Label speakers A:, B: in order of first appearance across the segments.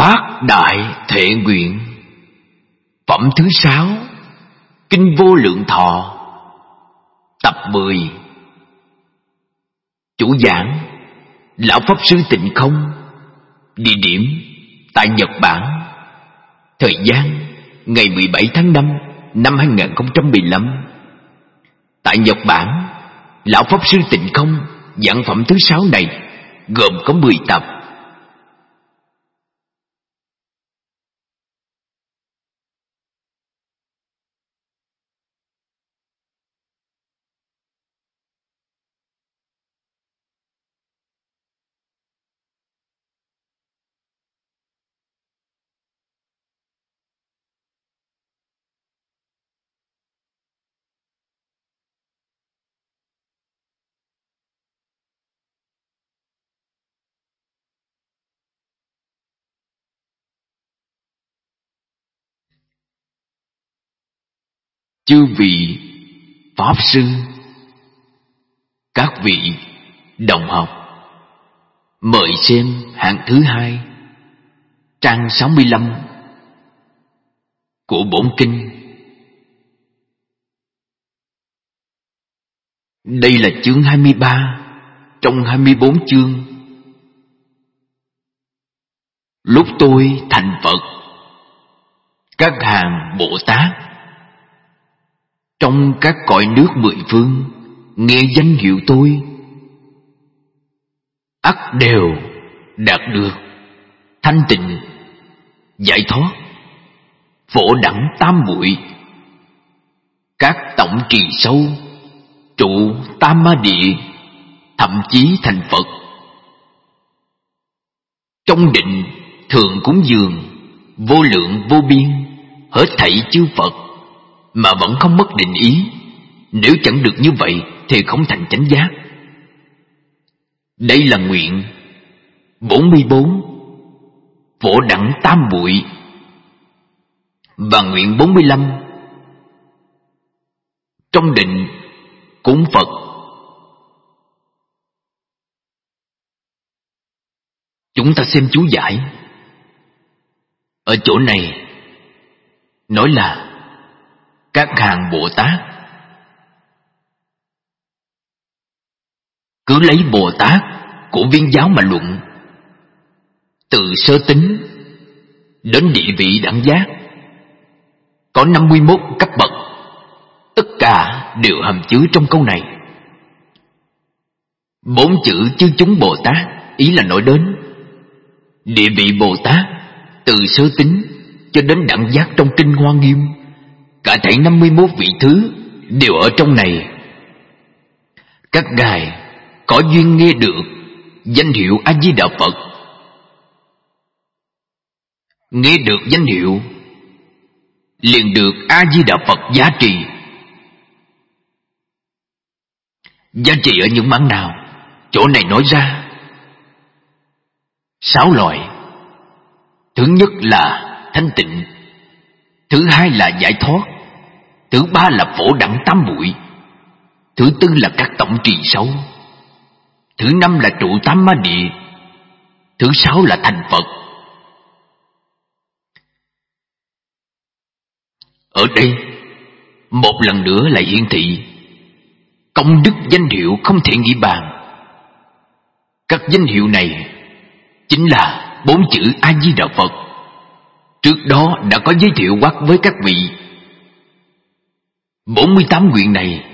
A: Phát đại thệ nguyện. Phẩm thứ 6, Kinh Vô Lượng Thọ. Tập 10. Chủ giảng Lão Pháp Sư Tịnh Không. Địa điểm tại Nhật Bản. Thời gian ngày 17 tháng 5 năm 2015. Tại Nhật Bản, Lão Pháp Sư Tịnh Không giảng phẩm thứ 6 này gồm có 10 tập. Chư vị Pháp Sư, các vị đồng học, mời xem hạng thứ 2, trang 65 của bổn kinh. Đây là chương 23 trong 24 chương. Lúc tôi thành Phật, các hàng Bồ Tát trong các cõi nước mười phương nghe danh hiệu tôi, ắt đều đạt được thanh tịnh, giải thoát, phổ đẳng tam muội, các tổng trì sâu, trụ tam ma địa, thậm chí thành Phật. Trong định thường cúng dường vô lượng vô biên hết thảy chư Phật, mà vẫn không mất định ý. Nếu chẳng được như vậy thì không thành chánh giác. Đây là nguyện 44, phổ đẳng tam muội, và nguyện 45, trong định cúng Phật. Chúng ta xem chú giải. Ở chỗ này nói là các hàng Bồ Tát. Cứ lấy Bồ Tát của Viên giáo mà luận, từ sơ tính đến địa vị đẳng giác, có 51 cấp bậc, tất cả đều hàm chứa trong câu này. 4 chữ chư chúng Bồ Tát ý là nói đến địa vị Bồ Tát từ sơ tính cho đến đẳng giác trong kinh Hoa Nghiêm. Cả thảy 51 vị thứ đều ở trong này. Các ngài có duyên nghe được danh hiệu A Di Đà Phật, nghe được danh hiệu liền được A Di Đà Phật giá trị. Giá trị ở những mảng nào? Chỗ này nói ra 6 loại. Thứ nhất là thanh tịnh, thứ hai là giải thoát, thứ ba là phổ đẳng tam muội, thứ tư là các tổng trì sâu, thứ năm là trụ tam ma địa, thứ 6 là thành Phật. Ở đây một lần nữa lại hiển thị công đức danh hiệu không thể nghĩ bàn. Các danh hiệu này chính là 4 chữ A Di Đà Phật. Trước đó đã có giới thiệu quát với các vị. 48 nguyện này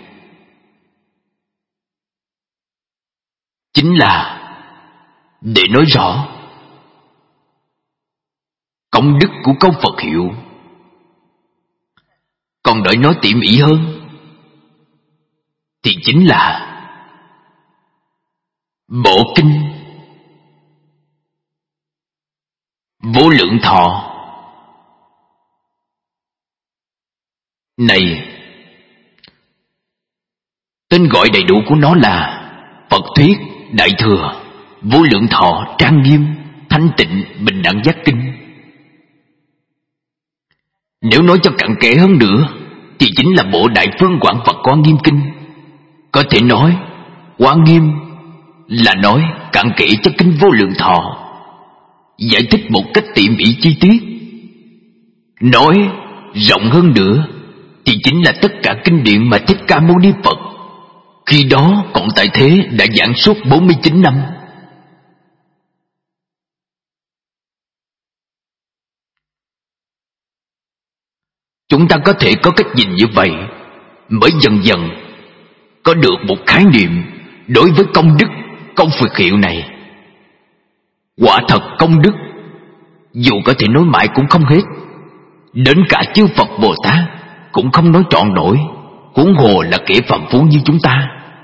A: chính là để nói rõ công đức của câu Phật hiệu. Còn đợi nói tỉ mỉ hơn thì chính là bộ kinh Vô Lượng Thọ này. Tên gọi đầy đủ của nó là Phật Thuyết Đại Thừa Vô Lượng Thọ Trang Nghiêm Thanh Tịnh Bình Đẳng Giác Kinh. Nếu nói cho cặn kẽ hơn nữa thì chính là bộ Đại Phương Quảng Phật Hoa Nghiêm Kinh. Có thể nói Hoa Nghiêm là nói cặn kẽ cho kinh Vô Lượng Thọ. giải thích một cách tỉ mỉ chi tiết. Nói rộng hơn nữa thì chính là tất cả kinh điển mà Thích Ca Mâu Ni Phật khi đó còn tại thế đã giảng suốt 49 năm. Chúng ta có thể có cách nhìn như vậy, mới dần dần có được một khái niệm đối với công đức, công Phật hiệu này. Quả thật công đức, dù có thể nói mãi cũng không hết, đến cả chư Phật Bồ Tát cũng không nói trọn nổi, huống hồ là kẻ phàm phu như chúng ta.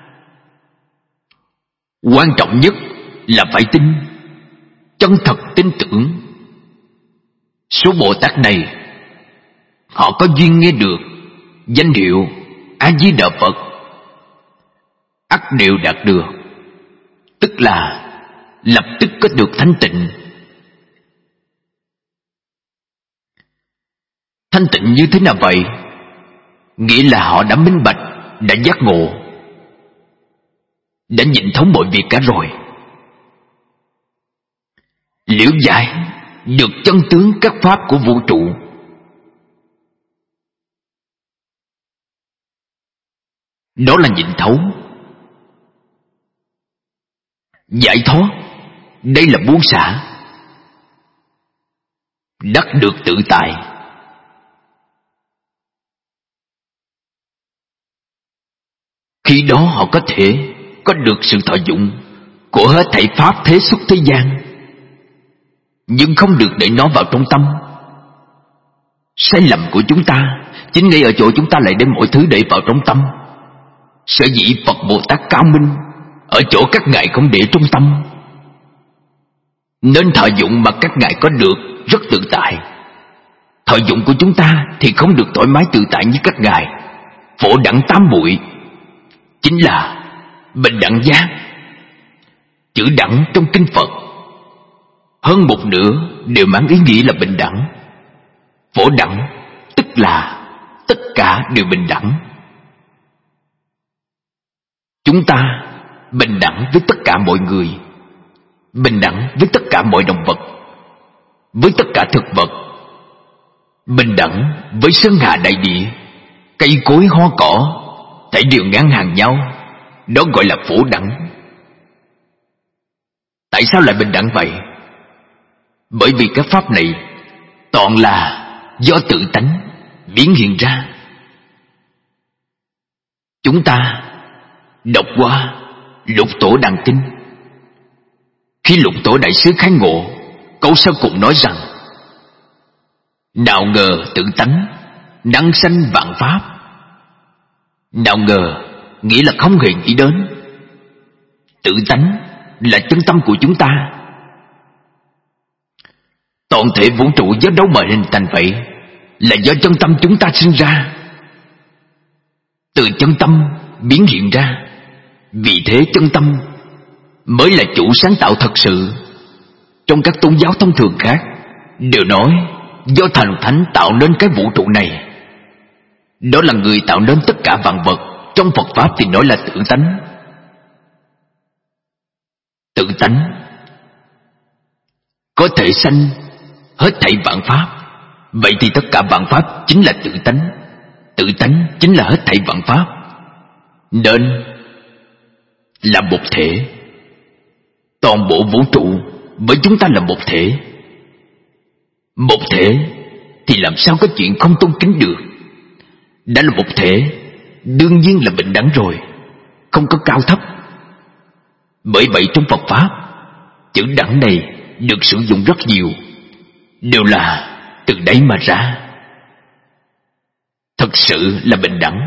A: Quan trọng nhất là phải tin, chân thật tin tưởng. Số Bồ Tát này, họ có duyên nghe được danh hiệu A Di Đà Phật, ắt đều đạt được, tức là lập tức có được thanh tịnh. Thanh tịnh như thế nào vậy? Nghĩa là họ đã minh bạch, đã giác ngộ, đã nhìn thấu mọi việc cả rồi, liễu giải được chân tướng các pháp của vũ trụ. Đó là nhìn thấu. Giải thoát, đây là buông xả, đắc được tự tại. Khi đó họ có thể có được sự thọ dụng của hết thảy pháp thế xuất thế gian, nhưng không được để nó vào trong tâm. Sai lầm của chúng ta chính ngay ở chỗ chúng ta lại đem mọi thứ để vào trong tâm. Sở dĩ Phật Bồ Tát cao minh ở chỗ các ngài không để trong tâm, nên thọ dụng mà các ngài có được rất tự tại. Thọ dụng của chúng ta thì không được thoải mái tự tại như các ngài. Phổ đẳng tam muội chính là bình đẳng giác. Chữ đẳng trong kinh Phật hơn một nửa đều mang ý nghĩa là bình đẳng. Phổ đẳng tức là tất cả đều bình đẳng. Chúng ta bình đẳng với tất cả mọi người, bình đẳng với tất cả mọi động vật, với tất cả thực vật, bình đẳng với sơn hà đại địa, cây cối hoa cỏ, thảy đều ngang hàng nhau. Đó gọi là phổ đẳng. Tại sao lại bình đẳng vậy? Bởi vì các pháp này toàn là do tự tánh biến hiện ra. Chúng ta đọc qua Lục Tổ Đàn Kinh, khi Lục Tổ Đại Sư khai ngộ, câu sau cùng nói rằng: nào ngờ tự tánh năng sanh vạn pháp. Nào ngờ nghĩa là không hề nghĩ đến. Tự tánh là chân tâm của chúng ta. Toàn thể vũ trụ do đâu mà hình thành vậy? Là do chân tâm chúng ta sinh ra, từ chân tâm biến hiện ra. Vì thế chân tâm mới là chủ sáng tạo thật sự. Trong các tôn giáo thông thường khác đều nói do thần thánh tạo nên cái vũ trụ này. Đó là người tạo nên tất cả vạn vật. Trong Phật Pháp thì nói là tự tánh. Tự tánh có thể sanh hết thảy vạn pháp. Vậy thì tất cả vạn pháp chính là tự tánh. Tự tánh chính là hết thảy vạn pháp, nên là một thể. Toàn bộ vũ trụ với chúng ta là một thể. Một thể thì làm sao có chuyện không tôn kính được. Đã là một thể, đương nhiên là bình đẳng rồi, không có cao thấp. Bởi vậy trong Phật Pháp, chữ đẳng này được sử dụng rất nhiều, đều là từ đấy mà ra. Thật sự là bình đẳng.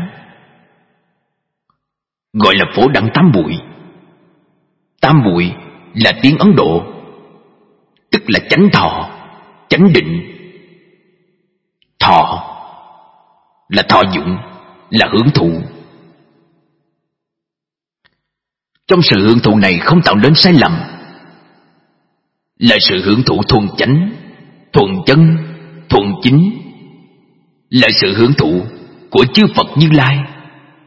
A: Gọi là phổ đẳng tam muội. Tam muội là tiếng Ấn Độ, tức là chánh thọ, chánh định. Thọ là thọ dụng, là hưởng thụ. Trong sự hưởng thụ này không tạo đến sai lầm, là sự hưởng thụ thuần chánh, thuần chân, thuần chính, là sự hưởng thụ của chư Phật Như Lai.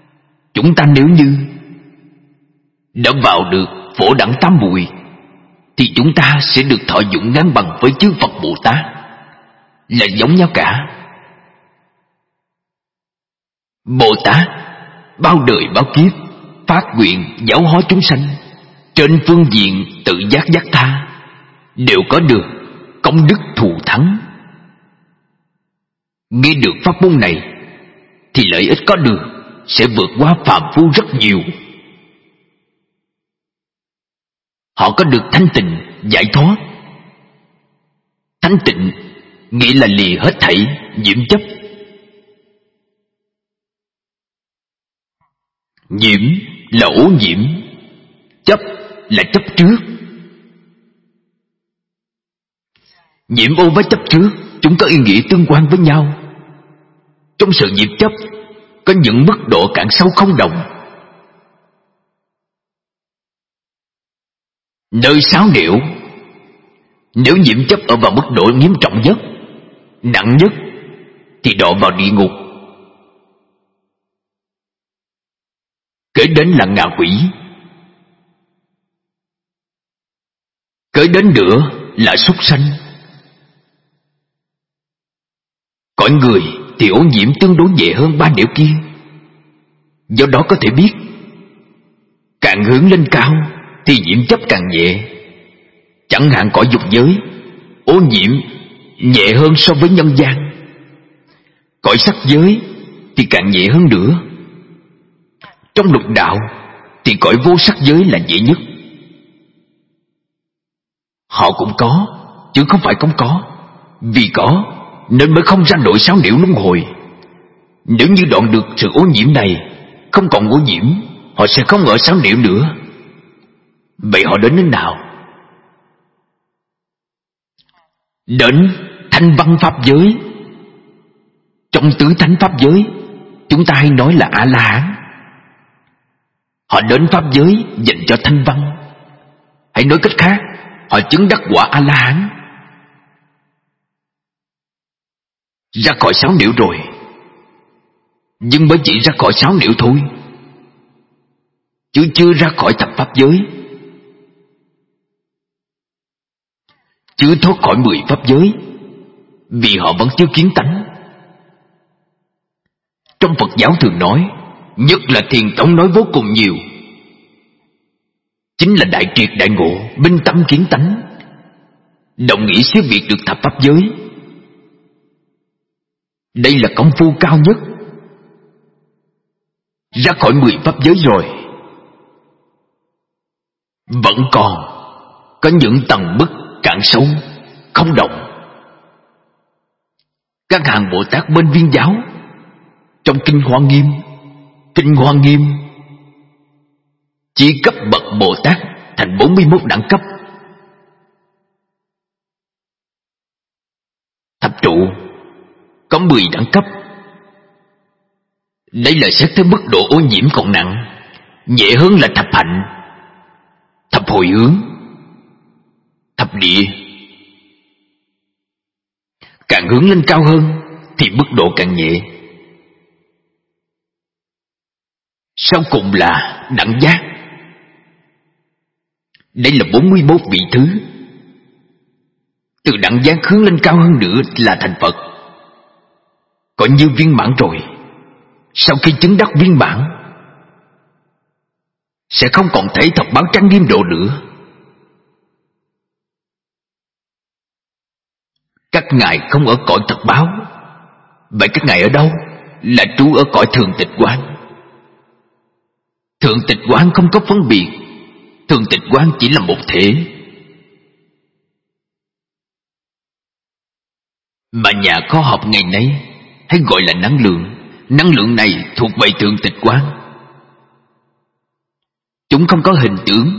A: Chúng ta nếu như đã vào được phổ đẳng tam muội thì chúng ta sẽ được thọ dụng ngang bằng với chư Phật Bồ Tát, là giống nhau cả. Bồ Tát bao đời bao kiếp phát nguyện giáo hóa chúng sanh, trên phương diện tự giác giác tha, đều có được công đức thù thắng. Nghe được pháp môn này thì lợi ích có được sẽ vượt qua phàm phu rất nhiều. Họ có được thanh tịnh giải thoát. Thanh tịnh nghĩa là lìa hết thảy nhiễm chấp. Nhiễm là ô nhiễm, chấp là chấp trước. Nhiễm ô với chấp trước, chúng có ý nghĩa tương quan với nhau. Trong sự nhiễm chấp có những mức độ cạn sâu không đồng. Nơi sáu nẻo, nếu nhiễm chấp ở vào mức độ nghiêm trọng nhất, nặng nhất, thì đọa vào địa ngục. Kế đến là ngạ quỷ. Kế đến nữa là súc sanh. Cõi người thì ô nhiễm tương đối nhẹ hơn ba nẻo kia. Do đó có thể biết, càng hướng lên cao thì nhiễm chấp càng nhẹ. Chẳng hạn cõi dục giới, ô nhiễm nhẹ hơn so với nhân gian. Cõi sắc giới thì càng nhẹ hơn nữa. Trong lục đạo thì cõi vô sắc giới là nhẹ nhất. Họ cũng có, chứ không phải không có. Vì có nên mới không ra nổi sáu nẻo luân hồi. Nếu như đoạn được sự ô nhiễm này, không còn ô nhiễm, họ sẽ không ở sáu nẻo nữa. Vậy họ đến nào? Đến thanh văn pháp giới. Trong tứ thánh pháp giới, chúng ta hay nói là A-la-hán. Họ đến pháp giới dành cho thanh văn. Hãy nói cách khác, họ chứng đắc quả A-la-hán. Ra khỏi sáu nẻo rồi, nhưng mới chỉ ra khỏi sáu nẻo thôi, chứ chưa ra khỏi thập pháp giới, chưa thoát khỏi 10 pháp giới, vì họ vẫn chưa kiến tánh. Trong Phật giáo thường nói, nhất là Thiền Tông nói vô cùng nhiều, chính là đại triệt đại ngộ, minh tâm kiến tánh, đồng nghĩa xứ việc được thập pháp giới. Đây là công phu cao nhất. Ra khỏi 10 pháp giới rồi, vẫn còn có những tầng mức cạn sâu, không động. Các hàng Bồ Tát bên Viên giáo, trong Kinh Hoa Nghiêm chỉ cấp bậc Bồ Tát thành 41 đẳng cấp. Thập trụ có 10 đẳng cấp. Đây là xét tới mức độ ô nhiễm còn nặng. Nhẹ hơn là thập hạnh, thập hồi hướng, thập địa. Càng hướng lên cao hơn thì mức độ càng nhẹ. Sau cùng là đẳng giác. Đây là 41 vị thứ. Từ đẳng giác hướng lên cao hơn nữa là thành Phật. Coi như viên mãn rồi. Sau khi chứng đắc viên mãn, sẽ không còn thể thập báo trang nghiêm độ nữa. Các ngài không ở cõi thật báo. Vậy các ngài ở đâu? Là trú ở cõi thường tịch quán. Thường tịch quán không có phân biệt. Thường tịch quán chỉ là một thể. Mà nhà khoa học ngày nay hay gọi là năng lượng. Năng lượng này thuộc về thường tịch quán. Chúng không có hình tướng.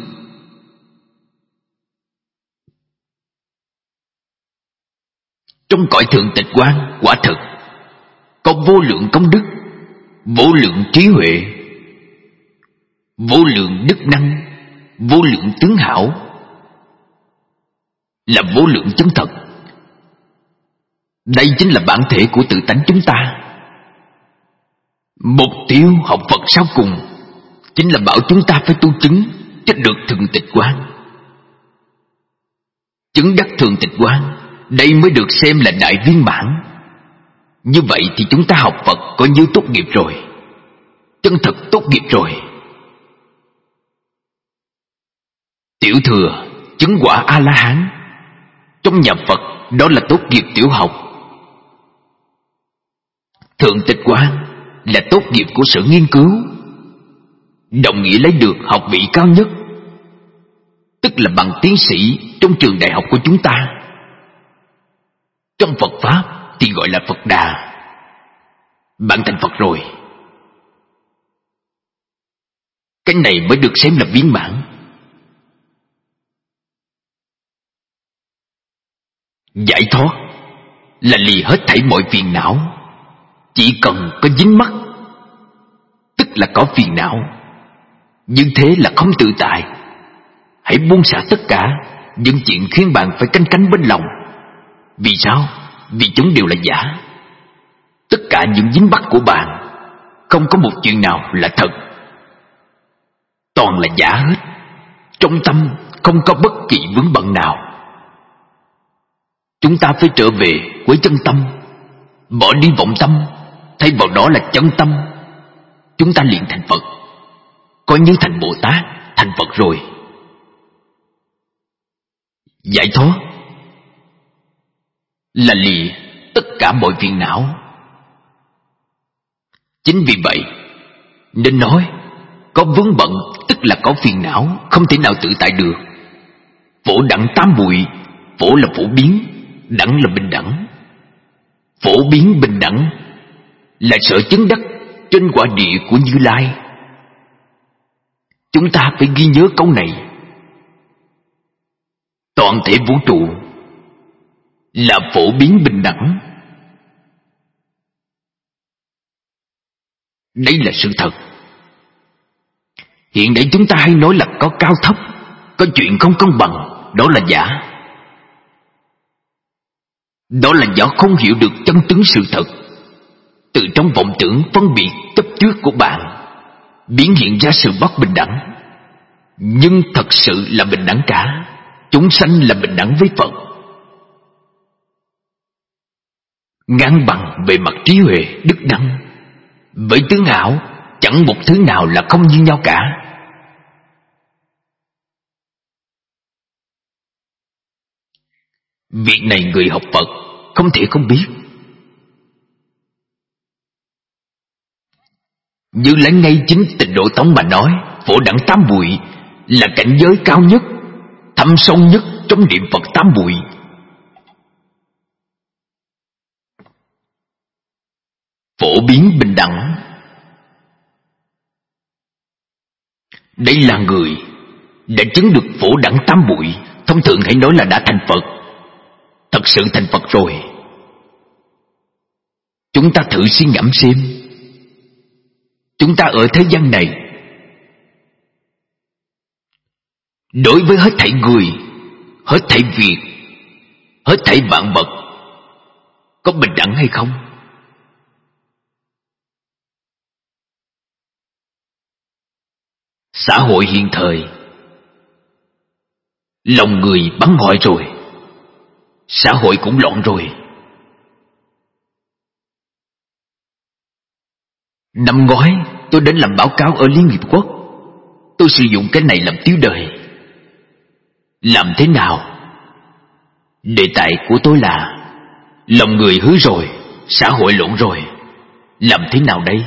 A: Trong cõi thường tịch quán, quả thực có vô lượng công đức, vô lượng trí huệ, vô lượng đức năng, vô lượng tướng hảo, là vô lượng chân thật. Đây chính là bản thể của tự tánh chúng ta. Mục tiêu học Phật sau cùng chính là bảo chúng ta phải tu chứng cho được thường tịch quán. chứng đắc thường tịch quán, đây mới được xem là đại viên mãn. Như vậy thì chúng ta học Phật coi như tốt nghiệp rồi, chân thật tốt nghiệp rồi. Tiểu thừa chứng quả A-la-hán, trong nhà Phật đó là tốt nghiệp tiểu học. Thượng tịch quán là tốt nghiệp của sở nghiên cứu, đồng nghĩa lấy được học vị cao nhất, tức là bằng tiến sĩ trong trường đại học của chúng ta. Trong Phật Pháp thì gọi là Phật Đà. Bạn thành Phật rồi. Cái này mới được xem là viên mãn. Giải thoát là lìa hết thảy mọi phiền não. Chỉ cần có dính mắc, tức là có phiền não. Nhưng thế là không tự tại. Hãy buông xả tất cả những chuyện khiến bạn phải canh cánh bên lòng. Vì sao? Vì chúng đều là giả. Tất cả những dính mắc của bạn, không có một chuyện nào là thật. Toàn là giả hết. Trong tâm không có bất kỳ vướng bận nào. Chúng ta phải trở về với chân tâm, bỏ đi vọng tâm, thay vào đó là chân tâm. Chúng ta liền thành Phật, coi như thành Bồ Tát, thành Phật rồi. Giải thoát là lìa tất cả mọi phiền não. Chính vì vậy nên nói có vướng bận tức là có phiền não, không thể nào tự tại được. Phổ đẳng tám muội. Phổ là phổ biến, đẳng là bình đẳng. Phổ biến bình đẳng là sở chứng đắc trên quả địa của Như Lai. Chúng ta phải ghi nhớ câu này. Toàn thể vũ trụ là phổ biến bình đẳng. Đây là sự thật. Hiện nay chúng ta hay nói là có cao thấp, có chuyện không công bằng, đó là giả. Đó là do không hiểu được chân tướng sự thật. Từ trong vọng tưởng phân biệt chấp trước của bạn biến hiện ra sự bất bình đẳng. Nhưng thật sự là bình đẳng cả. Chúng sanh là bình đẳng với Phật, ngang bằng về mặt trí huệ đức năng. Với tướng ảo chẳng một thứ nào là không như nhau cả. Việc này người học Phật không thể không biết. Như lấy ngay chính Tịnh Độ Tông mà nói, phổ đẳng tám muội là cảnh giới cao nhất, thâm sâu nhất trong niệm Phật tám muội. Phổ biến bình đẳng, đây là người đã chứng được phổ đẳng tám muội. Thông thường hãy nói là đã thành Phật, thật sự thành Phật rồi. Chúng ta thử suy ngẫm xem, chúng ta ở thế gian này, đối với hết thảy người, hết thảy việc, hết thảy vạn vật, có bình đẳng hay không? Xã hội hiện thời, lòng người bắn ngọi rồi, xã hội cũng loạn rồi. Năm ngoái tôi đến làm báo cáo ở Liên Hiệp Quốc. Tôi sử dụng cái này làm tiêu đề. Làm thế nào? Đề tài của tôi là lòng người hư rồi, xã hội loạn rồi, làm thế nào đây?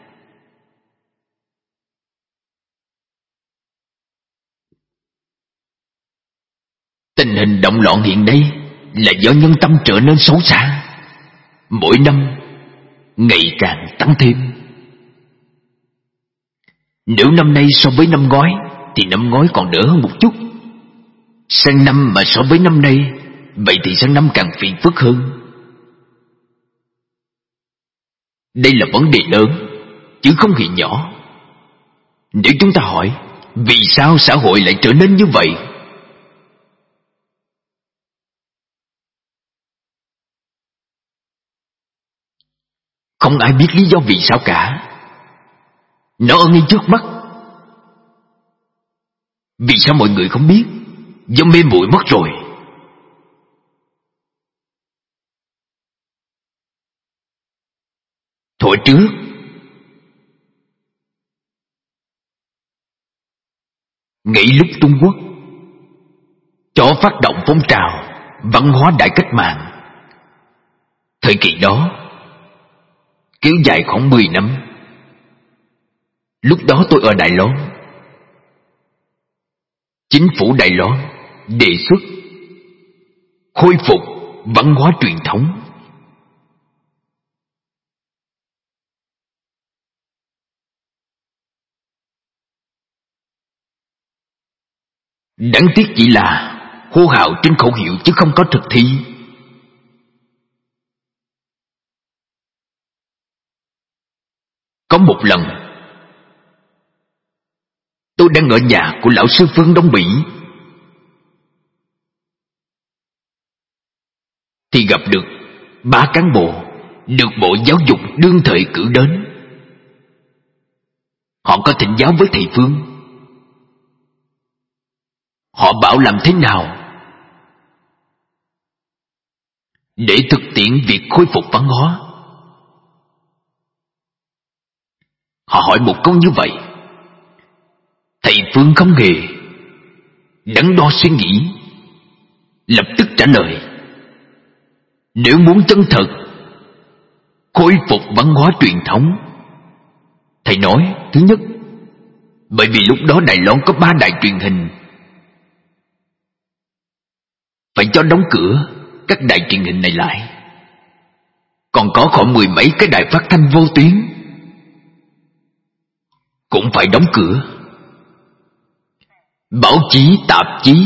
A: Tình hình động loạn hiện nay là do nhân tâm trở nên xấu xa, mỗi năm ngày càng tăng thêm. Nếu năm nay so với năm ngoái thì năm ngoái còn đỡ hơn một chút. Sang năm mà so với năm nay, vậy thì sang năm càng phiền phức hơn. Đây là vấn đề lớn, chứ không hề nhỏ. Nếu chúng ta hỏi vì sao xã hội lại trở nên như vậy, không ai biết lý do vì sao cả. Nó ở ngay trước mắt. Vì sao mọi người không biết? Do mê muội mất rồi. Thuở trước, ngay lúc Trung Quốc cho phát động phong trào văn hóa đại cách mạng, thời kỳ đó kéo dài khoảng 10 năm. Lúc đó tôi ở Đài Loan. Chính phủ Đài Loan đề xuất khôi phục văn hóa truyền thống. Đáng tiếc chỉ là hô hào trên khẩu hiệu chứ không có thực thi. Có một lần, tôi đang ở nhà của lão sư Phương Đông Mỹ thì gặp được 3 cán bộ được Bộ Giáo dục đương thời cử đến. Họ có thỉnh giáo với thầy Phương. Họ bảo làm thế nào để thực tiễn việc khôi phục văn hóa. Họ hỏi một câu như vậy. Thầy Phương không hề đắn đo suy nghĩ, lập tức trả lời: nếu muốn chân thật khôi phục văn hóa truyền thống, thầy nói, thứ nhất, bởi vì lúc đó Đài Loan có 3 đài truyền hình, phải cho đóng cửa các đài truyền hình này lại. Còn có khoảng 10 mấy cái đài phát thanh vô tuyến cũng phải đóng cửa. Báo chí, tạp chí,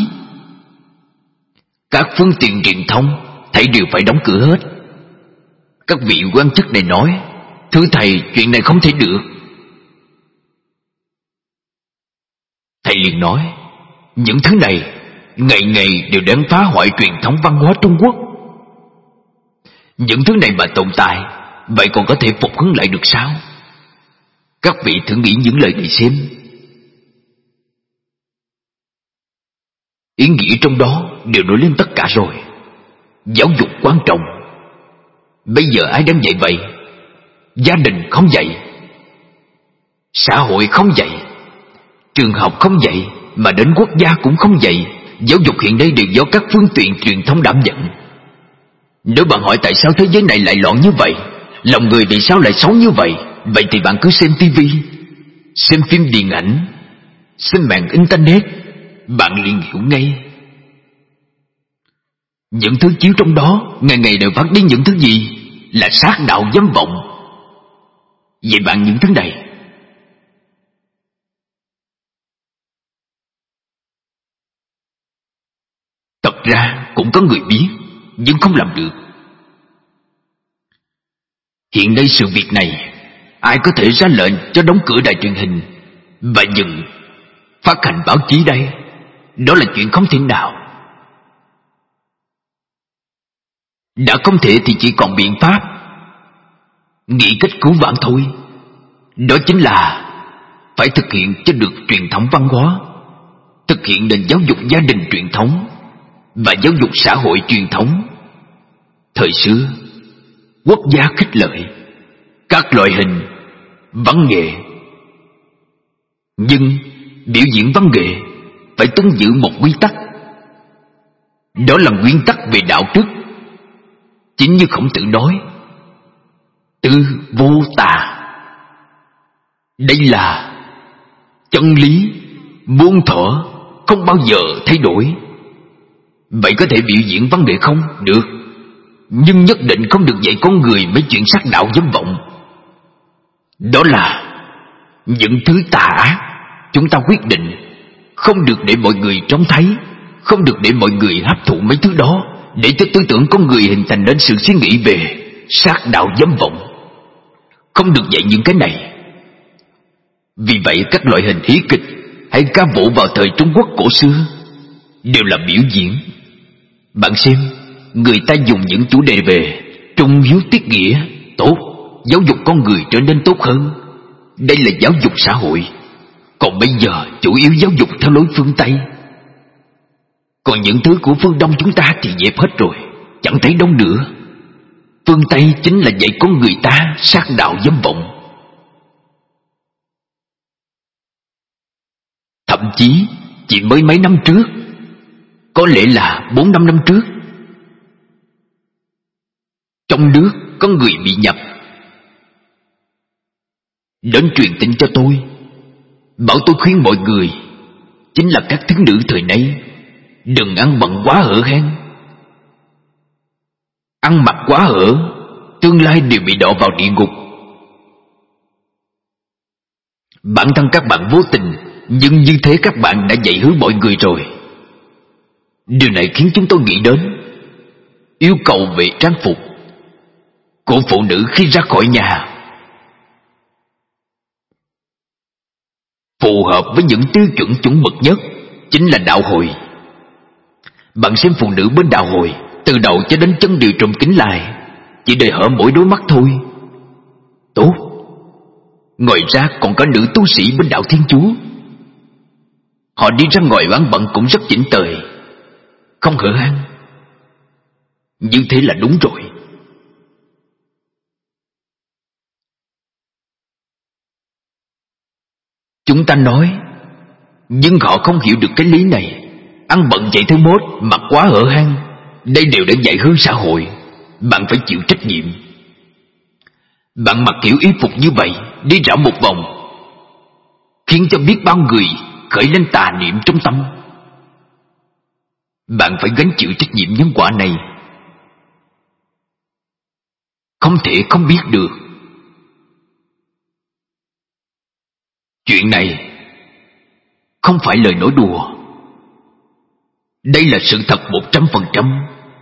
A: các phương tiện truyền thông thầy đều phải đóng cửa hết. Các vị quan chức này nói: thưa thầy, chuyện này không thể được. Thầy liền nói: những thứ này ngày ngày đều đang phá hoại truyền thống văn hóa Trung Quốc. Những thứ này mà tồn tại, vậy còn có thể phục hưng lại được sao? Các vị thử nghĩ những lời này xem. Ý nghĩa trong đó đều nói lên tất cả rồi. Giáo dục quan trọng. Bây giờ ai đang dạy vậy? Gia đình không dạy, xã hội không dạy, trường học không dạy, mà đến quốc gia cũng không dạy. Giáo dục hiện nay đều do các phương tiện truyền thông đảm nhận. Nếu bạn hỏi tại sao thế giới này lại loạn như vậy, lòng người vì sao lại xấu như vậy, vậy thì bạn cứ xem tivi, xem phim điện ảnh, xem mạng internet, bạn liền hiểu ngay. Những thứ chiếu trong đó ngày ngày đều phát đi những thứ gì? Là sát đạo dâm vọng. Vậy bạn những thứ này thật ra cũng có người biết, nhưng không làm được. Hiện nay sự việc này, ai có thể ra lệnh cho đóng cửa đài truyền hình và dừng phát hành báo chí đây? Đó là chuyện không thể nào. Đã không thể thì chỉ còn biện pháp nghĩ cách cứu vãn thôi. Đó chính là phải thực hiện cho được truyền thống văn hóa, thực hiện nền giáo dục gia đình truyền thống và giáo dục xã hội truyền thống. Thời xưa, quốc gia khích lệ các loại hình văn nghệ, nhưng biểu diễn văn nghệ phải tuân giữ một quy tắc. Đó là nguyên tắc về đạo đức. Chính như Khổng Tử nói: tư vô tà. Đây là chân lý muôn thuở, không bao giờ thay đổi. Vậy có thể biểu diễn văn nghệ không? Được, nhưng nhất định không được dạy con người mấy chuyện sát đạo dâm vọng. Đó là những thứ tà ác. Chúng ta quyết định không được để mọi người trông thấy, không được để mọi người hấp thụ mấy thứ đó, để cho tư tưởng con người hình thành nên sự suy nghĩ về sát đạo dâm vọng. Không được dạy những cái này. Vì vậy các loại hình hí kịch hay ca vũ vào thời Trung Quốc cổ xưa đều là biểu diễn. Bạn xem, người ta dùng những chủ đề về trung hiếu tiết nghĩa tốt, giáo dục con người trở nên tốt hơn. Đây là giáo dục xã hội. Còn bây giờ chủ yếu giáo dục theo lối phương Tây. Còn những thứ của phương Đông chúng ta thì dẹp hết rồi, chẳng thấy đâu nữa. Phương Tây chính là dạy con người ta sát đạo dâm vọng. Thậm chí chỉ mới mấy năm trước, có lẽ là 4-5 năm trước, trong nước có người bị nhập, đến truyền tin cho tôi, bảo tôi khuyên mọi người, chính là các thiếu nữ thời nay, đừng ăn bận quá hở hang. Ăn mặc quá hở, tương lai đều bị đọa vào địa ngục. Bản thân các bạn vô tình, nhưng như thế các bạn đã dạy hứa mọi người rồi. Điều này khiến chúng tôi nghĩ đến yêu cầu về trang phục của phụ nữ khi ra khỏi nhà, phù hợp với những tiêu chuẩn chuẩn mực nhất chính là đạo hồi. Bạn xem phụ nữ bên đạo hồi, từ đầu cho đến chân đều trùm kín lại, chỉ để hở mỗi đôi mắt thôi. Tốt. Ngoài ra còn có nữ tu sĩ bên đạo Thiên Chúa, họ đi ra ngoài bán bận cũng rất chỉnh tề, không hở hang. Như thế là đúng rồi. Chúng ta nói, nhưng họ không hiểu được cái lý này. Ăn bận chạy theo mốt, mặc quá hở hang, đây đều đã dạy hướng xã hội. Bạn phải chịu trách nhiệm. Bạn mặc kiểu y phục như vậy, đi rảo một vòng, khiến cho biết bao người khởi lên tà niệm trong tâm. Bạn phải gánh chịu trách nhiệm nhân quả này, không thể không biết được. Chuyện này không phải lời nói đùa, đây là sự thật 100%.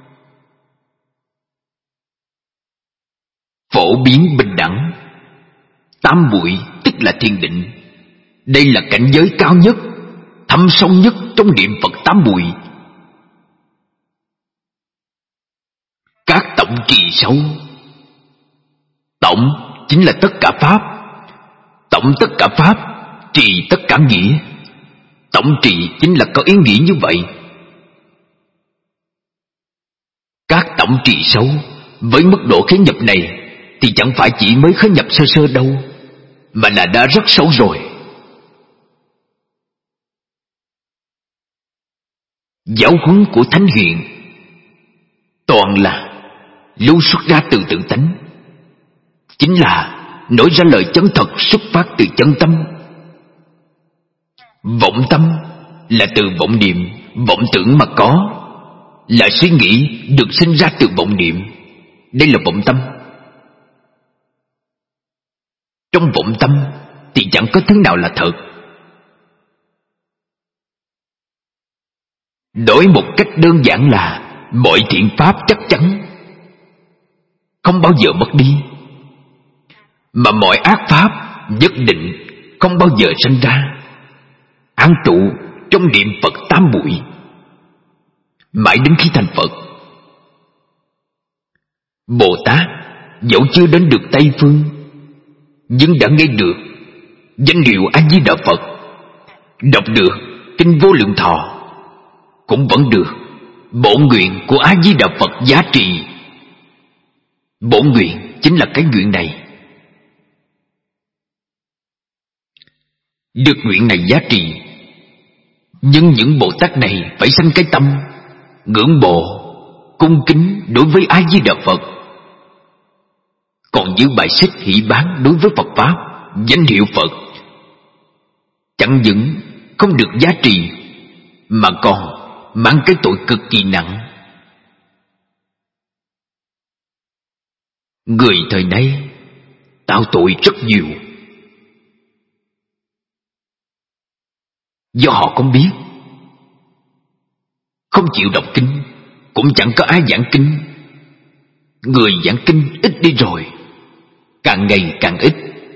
A: Phổ biến bình đẳng, tam muội tức là thiền định. Đây là cảnh giới cao nhất, thâm sâu nhất trong niệm Phật tam muội. Các tổng trì sâu, tổng chính là tất cả pháp, tổng tất cả pháp, trì tất cả nghĩa. Tổng trì chính là có ý nghĩa như vậy. Các tổng trì sâu với mức độ khế nhập này thì chẳng phải chỉ mới khế nhập sơ sơ đâu, mà là đã rất sâu rồi. Giáo huấn của Thánh Hiền toàn là lưu xuất ra từ tự tánh, chính là nói ra lời chân thật xuất phát từ chân tâm. Vọng tâm là từ vọng niệm, vọng tưởng mà có, là suy nghĩ được sinh ra từ vọng niệm. Đây là vọng tâm. Trong vọng tâm thì chẳng có thứ nào là thật. Nói một cách đơn giản là mọi thiện pháp chắc chắn không bao giờ mất đi, mà mọi ác pháp nhất định không bao giờ sinh ra, an trụ trong niệm Phật tam muội mãi đến khi thành Phật. Bồ Tát dẫu chưa đến được Tây Phương, nhưng đã nghe được danh hiệu A Di Đà Phật, đọc được kinh Vô Lượng Thọ, cũng vẫn được bổn nguyện của A Di Đà Phật giá trị. Bổn nguyện chính là cái nguyện này. Được nguyện này giá trị, nhưng những Bồ Tát này phải sanh cái tâm ngưỡng mộ, cung kính đối với A Di Đà Phật. Còn giữ bài xích hỷ bán đối với Phật Pháp, danh hiệu Phật, chẳng những không được giá trị, mà còn mang cái tội cực kỳ nặng. Người thời nay tạo tội rất nhiều, do họ không biết, không chịu đọc kinh, cũng chẳng có ai giảng kinh. Người giảng kinh ít đi rồi, càng ngày càng ít.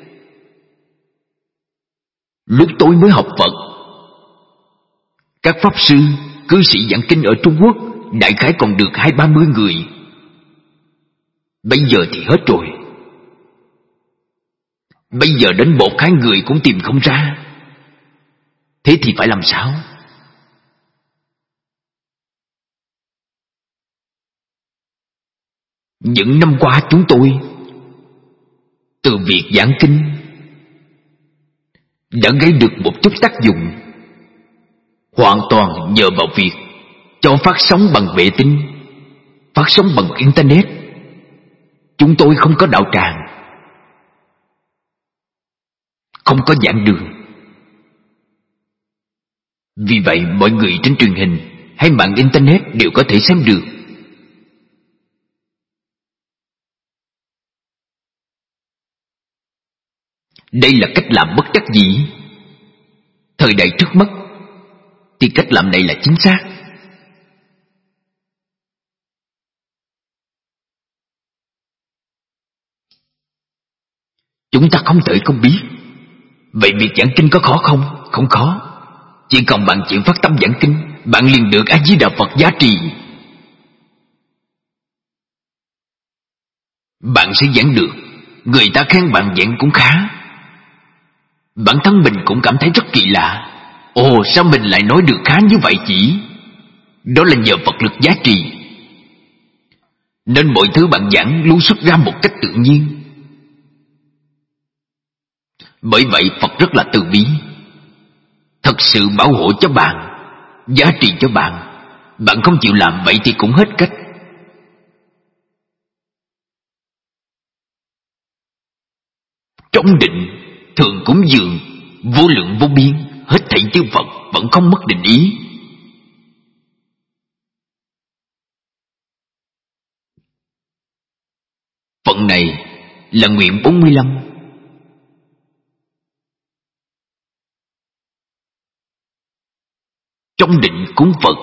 A: Lúc tôi mới học Phật, các pháp sư, cư sĩ giảng kinh ở Trung Quốc đại khái còn được 20-30 người. Bây giờ thì hết rồi. Bây giờ đến 1-2 người cũng tìm không ra. Thế thì phải làm sao? Những năm qua chúng tôi, từ việc giảng kinh, đã gây được một chút tác dụng, hoàn toàn nhờ vào việc cho phát sóng bằng vệ tinh, phát sóng bằng Internet. Chúng tôi không có đạo tràng, không có giảng đường. Vì vậy mọi người trên truyền hình hay mạng Internet đều có thể xem được. Đây là cách làm bất đắc dĩ. Thời đại trước mắt thì cách làm này là chính xác. Chúng ta không thể không biết. Vậy việc giảng kinh có khó không? Không khó. Chỉ cần bạn chịu phát tâm giảng kinh, bạn liền được A Di Đà Phật giá trị. Bạn sẽ giảng được, người ta khen bạn giảng cũng khá. Bản thân mình cũng cảm thấy rất kỳ lạ. Ồ, sao mình lại nói được khá như vậy chỉ? Đó là nhờ Phật lực giá trị. Nên mọi thứ bạn giảng luôn xuất ra một cách tự nhiên. Bởi vậy Phật rất là từ bi, thật sự bảo hộ cho bạn, giá trị cho bạn. Bạn không chịu làm vậy thì cũng hết cách. Trong định thường cúng dường, vô lượng vô biên, hết thảy chư Phật vẫn không mất định ý. Phần này là nguyện 45. Trong định cúng Phật,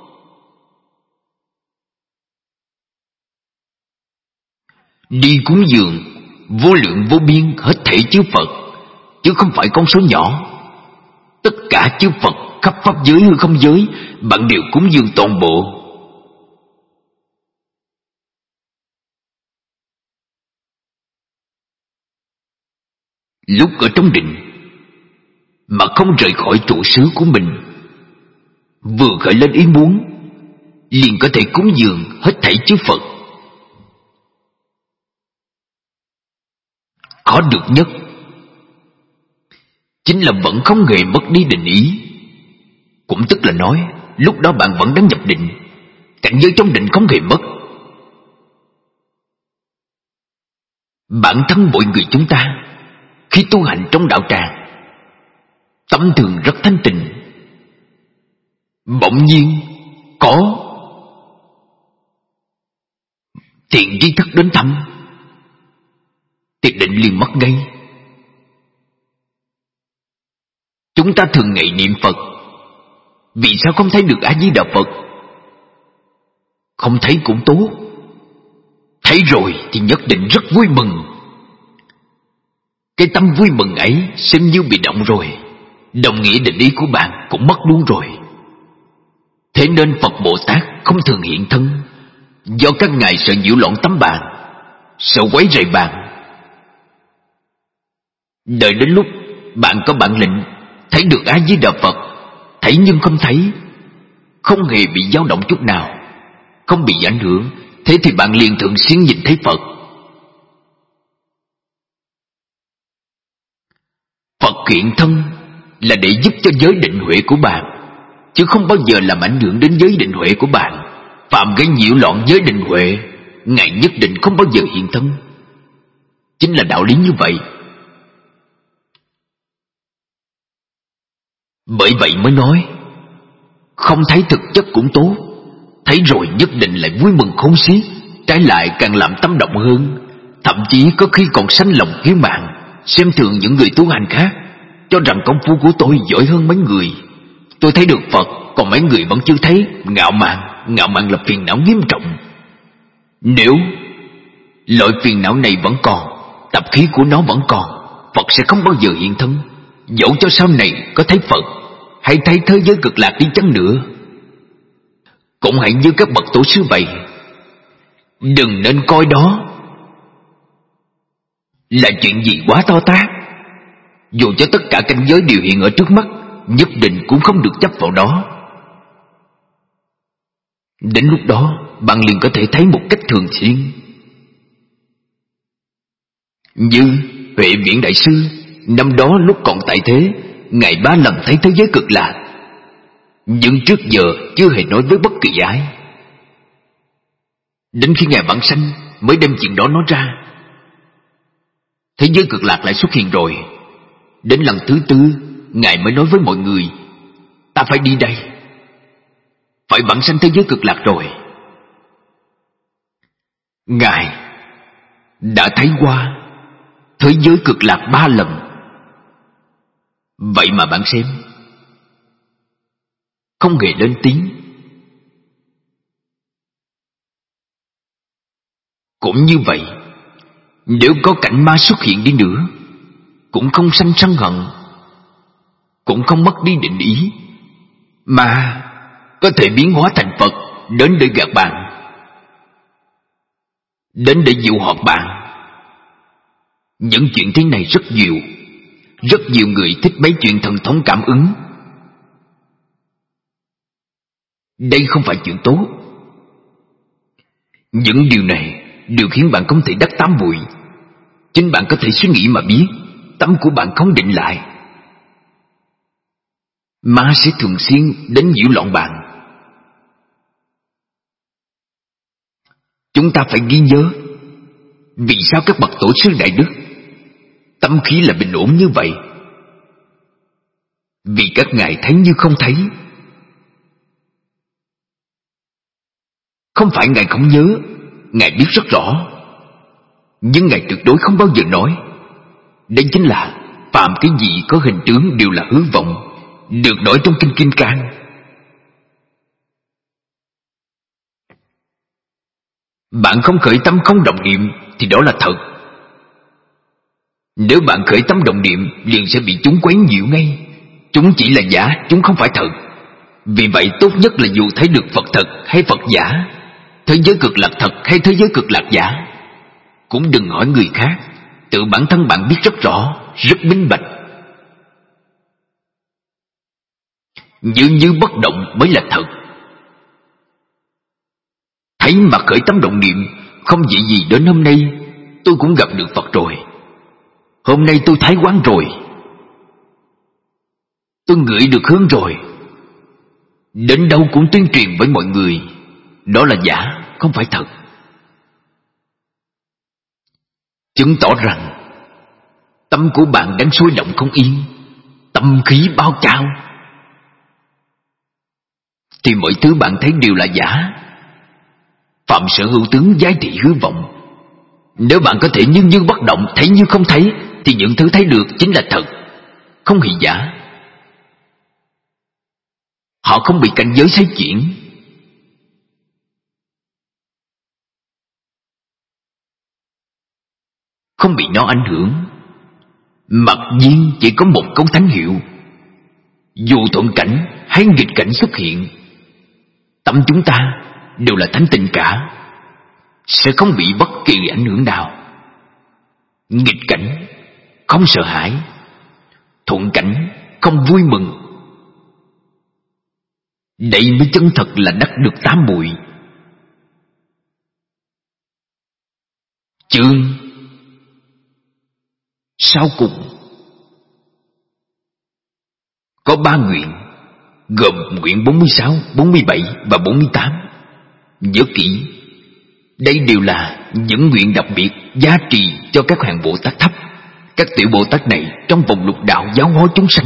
A: đi cúng dường vô lượng vô biên hết thảy chư Phật, chứ không phải con số nhỏ. Tất cả chư Phật khắp pháp giới hư không giới, bạn đều cúng dường toàn bộ. Lúc ở trong định mà không rời khỏi trụ xứ của mình, vừa khởi lên ý muốn, liền có thể cúng dường hết thảy chư Phật. Khó được nhất chính là vẫn không hề mất đi định ý. Cũng tức là nói, lúc đó bạn vẫn đang nhập định, cảnh giới trong định không hề mất. Bản thân mọi người chúng ta khi tu hành trong đạo tràng, tâm thường rất thanh tịnh. Bỗng nhiên có thiện tri thức đến thăm, thì định liền mất ngay. Chúng ta thường ngày niệm Phật, vì sao không thấy được A Di Đà Phật? Không thấy cũng tốt, thấy rồi thì nhất định rất vui mừng. Cái tâm vui mừng ấy xem như bị động rồi, đồng nghĩa định ý của bạn cũng mất luôn rồi. Thế nên Phật Bồ Tát không thường hiện thân, do các ngài sợ nhiễu loạn tâm bạn, sợ quấy rầy bạn. Đợi đến lúc bạn có bản lĩnh thấy được A Di Đà Phật, thấy nhưng không thấy, không hề bị dao động chút nào, không bị ảnh hưởng, thế thì bạn liền thường xuyên nhìn thấy Phật. Phật hiện thân là để giúp cho giới định huệ của bạn, chứ không bao giờ làm ảnh hưởng đến giới định huệ của bạn. Phạm gây nhiễu loạn giới định huệ, ngài nhất định không bao giờ hiện thân. Chính là đạo lý như vậy. Bởi vậy mới nói, không thấy thực chất cũng tốt, thấy rồi nhất định lại vui mừng khôn xiết, trái lại càng làm tâm động hơn. Thậm chí có khi còn sanh lòng hiếu mạng, xem thường những người tu hành khác, cho rằng công phu của tôi giỏi hơn mấy người. Tôi thấy được Phật, còn mấy người vẫn chưa thấy. Ngạo mạn là phiền não nghiêm trọng. Nếu loại phiền não này vẫn còn, tập khí của nó vẫn còn, Phật sẽ không bao giờ hiện thân. Dẫu cho sau này có thấy Phật hay thấy thế giới cực lạc đi chăng nữa, cũng hãy như các bậc tổ sư vậy, đừng nên coi đó là chuyện gì quá to tát. Dù cho tất cả cảnh giới đều hiện ở trước mắt, nhất định cũng không được chấp vào đó. Đến lúc đó bạn liền có thể thấy một cách thường xuyên. Như Huệ Viễn Đại Sư, năm đó lúc còn tại thế, Ngài 3 lần thấy thế giới cực lạc, nhưng trước giờ chưa hề nói với bất kỳ ai. Đến khi Ngài vãng sanh mới đem chuyện đó nói ra. Thế giới cực lạc lại xuất hiện rồi. Đến lần thứ 4, Ngài mới nói với mọi người, ta phải đi đây, phải vãng sanh thế giới cực lạc rồi. Ngài đã thấy qua thế giới cực lạc 3 lần. Vậy mà bạn xem, không hề lên tiếng. Cũng như vậy, nếu có cảnh ma xuất hiện đi nữa, cũng không sanh sân hận, cũng không mất đi định ý, mà có thể biến hóa thành Phật đến để gạt bạn, đến để dụ hoặc bạn. Những chuyện thế này rất nhiều. Rất nhiều người thích mấy chuyện thần thông cảm ứng. Đây không phải chuyện tốt. Những điều này đều khiến bạn không thể đắc tám bụi. Chính bạn có thể suy nghĩ mà biết, tâm của bạn không định lại, ma sẽ thường xuyên đến nhiễu loạn bạn. Chúng ta phải ghi nhớ vì sao các bậc tổ sư đại đức tâm khí là bình ổn như vậy. Vì các ngài thấy như không thấy. Không phải ngài không nhớ, ngài biết rất rõ, nhưng ngài tuyệt đối không bao giờ nói. Đây chính là phàm cái gì có hình tướng đều là hư vọng, được nói trong kinh Kim Cang. Bạn không khởi tâm không động niệm thì đó là thật. Nếu bạn khởi tâm động niệm liền sẽ bị chúng quấy nhiễu ngay. Chúng chỉ là giả, chúng không phải thật. Vì vậy tốt nhất là dù thấy được Phật thật hay Phật giả, thế giới cực lạc thật hay thế giới cực lạc giả, cũng đừng hỏi người khác. Tự bản thân bạn biết rất rõ, rất minh bạch. Như bất động mới là thật. Thấy mà khởi tâm động niệm, không vì gì đến hôm nay tôi cũng gặp được Phật rồi, hôm nay tôi thái quán rồi, tôi ngửi được hương rồi, đến đâu cũng tuyên truyền với mọi người. Đó là giả, không phải thật. Chứng tỏ rằng tâm của bạn đang sôi động không yên, tâm khí bao trao, thì mọi thứ bạn thấy đều là giả. Phạm sở hữu tướng giá trị hư vọng. Nếu bạn có thể như bất động, thấy như không thấy, thì những thứ thấy được chính là thật, không hề giả. Họ không bị cảnh giới xoay chuyển. Không bị nó ảnh hưởng. Mặc nhiên chỉ có một câu thánh hiệu. Dù thuận cảnh hay nghịch cảnh xuất hiện, tâm chúng ta đều là thanh tịnh cả, sẽ không bị bất kỳ ảnh hưởng nào. Nghịch cảnh không sợ hãi, thuận cảnh không vui mừng. Đây mới chân thật là đắc được tám muội. Chương sau cùng có 3 nguyện, gồm nguyện 46, 47 và 48. Nhớ kỹ, đây đều là những nguyện đặc biệt giá trị cho các hàng Bồ Tát thấp. Các tiểu Bồ Tát này trong vòng lục đạo giáo hóa chúng sanh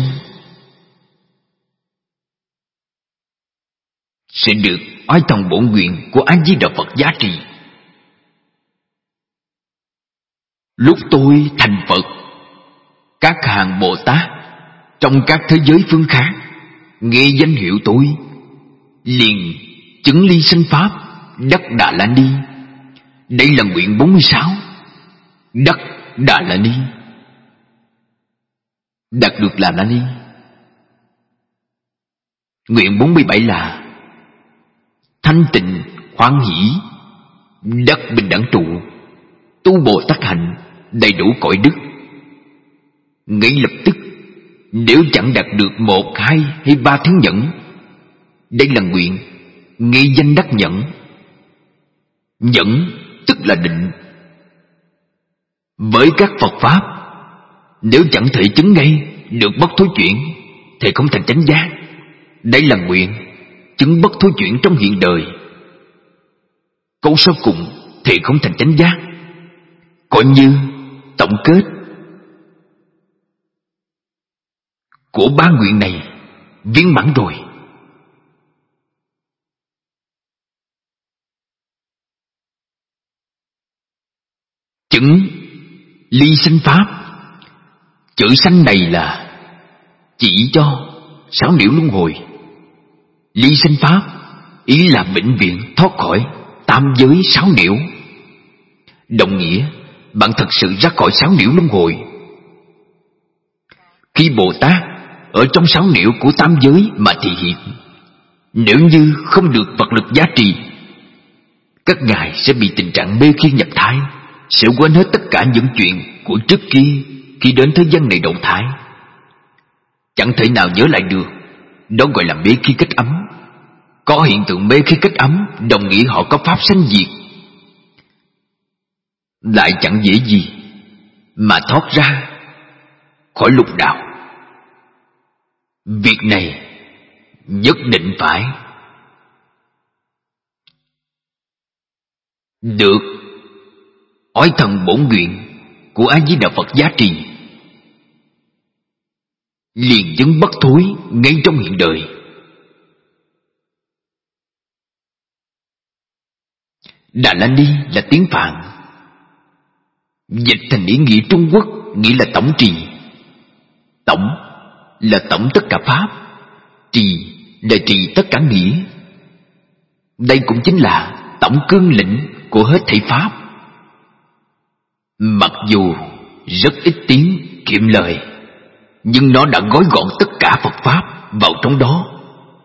A: sẽ được oai thần bổn nguyện của A Di Đà Phật giá trị. Lúc tôi thành Phật, các hàng Bồ Tát trong các thế giới phương khác nghe danh hiệu tôi liền chứng ly sanh pháp, đắc Đà La Ni. Đây là nguyện 46, đắc Đà La Ni. Đạt được Đà La Ni. Nguyện 47 là thanh tịnh hoan hỷ, đắc bình đẳng trụ, tu Bồ Tát hạnh, đầy đủ cõi đức. Ngay lập tức, nếu chẳng đạt được 1, 2 hay 3 thứ nhẫn, đây là nguyện nghe danh đắc nhẫn. Nhẫn tức là định. Với các Phật Pháp, nếu chẳng thể chứng ngay được bất thối chuyển thì không thành chánh giác. Đây là nguyện chứng bất thối chuyển trong hiện đời. Câu sau cùng thì không thành chánh giác, coi như tổng kết của ba nguyện này viên mãn rồi. Chứng ly sanh pháp. Chữ sanh này là chỉ cho sáu nhiễu luân hồi. Ly sanh pháp ý là bệnh viện thoát khỏi tam giới sáu nhiễu. Đồng nghĩa bạn thật sự ra khỏi sáu nhiễu luân hồi. Khi Bồ Tát ở trong sáu nhiễu của tam giới mà thị hiện, nếu như không được Phật lực giá trị, các ngài sẽ bị tình trạng mê khi nhập thai, sẽ quên hết tất cả những chuyện của trước kia khi đến thế gian này đầu thai. Chẳng thể nào nhớ lại được. Đó gọi là mê khi kết ấm. Có hiện tượng mê khi kết ấm, đồng nghĩa họ có pháp sanh diệt, lại chẳng dễ gì mà thoát ra khỏi lục đạo. Việc này nhất định phải được oai thần bổn nguyện của A Di Đà Phật giá trị, liền chứng bất thối ngay trong hiện đời. Đà La Ni là tiếng Phạn, dịch thành ý nghĩa Trung Quốc nghĩa là tổng trì. Tổng là tổng tất cả pháp, trì là trì tất cả nghĩa. Đây cũng chính là tổng cương lĩnh của hết thảy pháp. Mặc dù rất ít tiếng kiệm lời, nhưng nó đã gói gọn tất cả Phật pháp vào trong đó.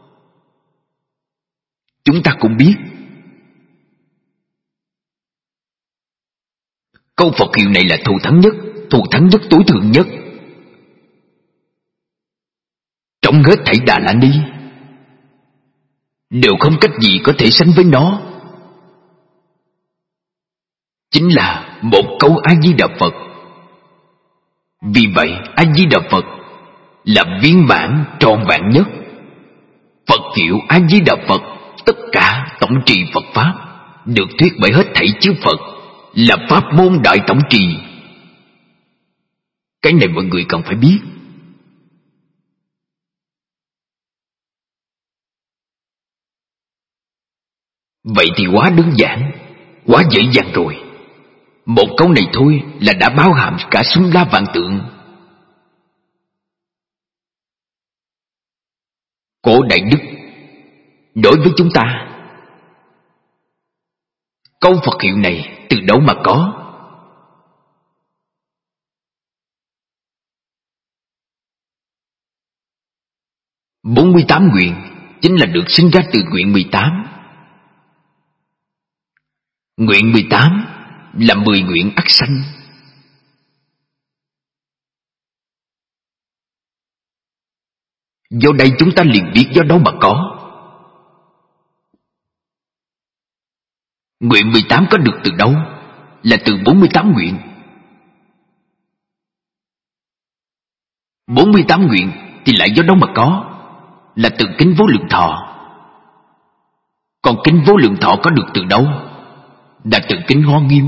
A: Chúng ta cũng biết câu Phật hiệu này là thù thắng nhất tối thượng nhất. Trong hết thảy Đà La Ni đều không cách gì có thể sánh với nó. Chính là một câu A Di Đà Phật. Vì vậy A Di Đà Phật là viên mãn trọn vẹn nhất. Phật hiệu A Di Đà Phật, tất cả tổng trì Phật pháp được thuyết bởi hết thảy chư Phật, là pháp môn đại tổng trì. Cái này mọi người cần phải biết. Vậy thì quá đơn giản, quá dễ dàng rồi. Một câu này thôi là đã bao hàm cả xuân la vạn tượng. Cổ Đại Đức đối với chúng ta, câu Phật hiệu này từ đâu mà có? "48 nguyện" chính là được sinh ra từ nguyện 18. Nguyện 18 là 10 nguyện ắt sanh. Do đây chúng ta liền biết do đâu mà có. Nguyện 18 có được từ đâu? Là từ 48 nguyện. 48 nguyện thì lại do đâu mà có? Là từ Kinh Vô Lượng Thọ. Còn Kinh Vô Lượng Thọ có được từ đâu? Là từ Kinh Hoa Nghiêm.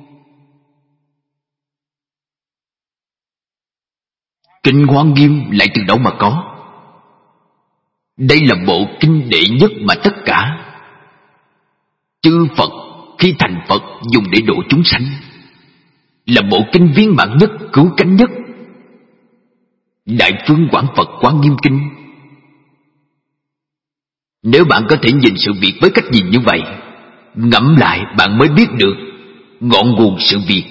A: Kinh Hoa Nghiêm lại từ đâu mà có? Đây là bộ kinh đệ nhất mà tất cả chư Phật khi thành Phật dùng để độ chúng sanh, là bộ kinh viên mãn nhất, cứu cánh nhất. Đại Phương Quảng Phật Quán Nghiêm Kinh. Nếu bạn có thể nhìn sự việc với cách nhìn như vậy, ngẫm lại bạn mới biết được ngọn nguồn sự việc.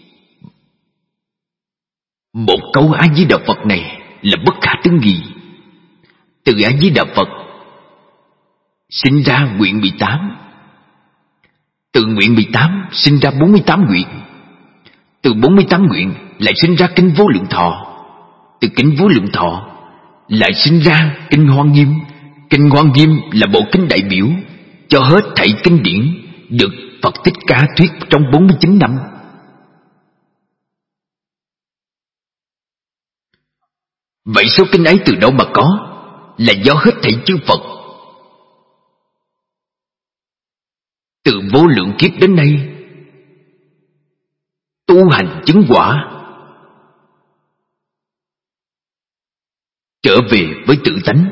A: Một câu A Di Đà Phật này là bất khả tư nghị. Từ A Di Đà Phật sinh ra nguyện 18. Từ nguyện 18 sinh ra 48 nguyện. Từ 48 nguyện lại sinh ra Kinh Vô Lượng Thọ. Từ Kinh Vô Lượng Thọ lại sinh ra Kinh Hoa Nghiêm. Kinh Hoa Nghiêm là bộ kinh đại biểu cho hết thảy kinh điển được Phật Thích Ca thuyết trong 49 năm. Vậy số kinh ấy từ đâu mà có? Là do hết thảy chư Phật từ vô lượng kiếp đến nay tu hành chứng quả, trở về với tự tánh,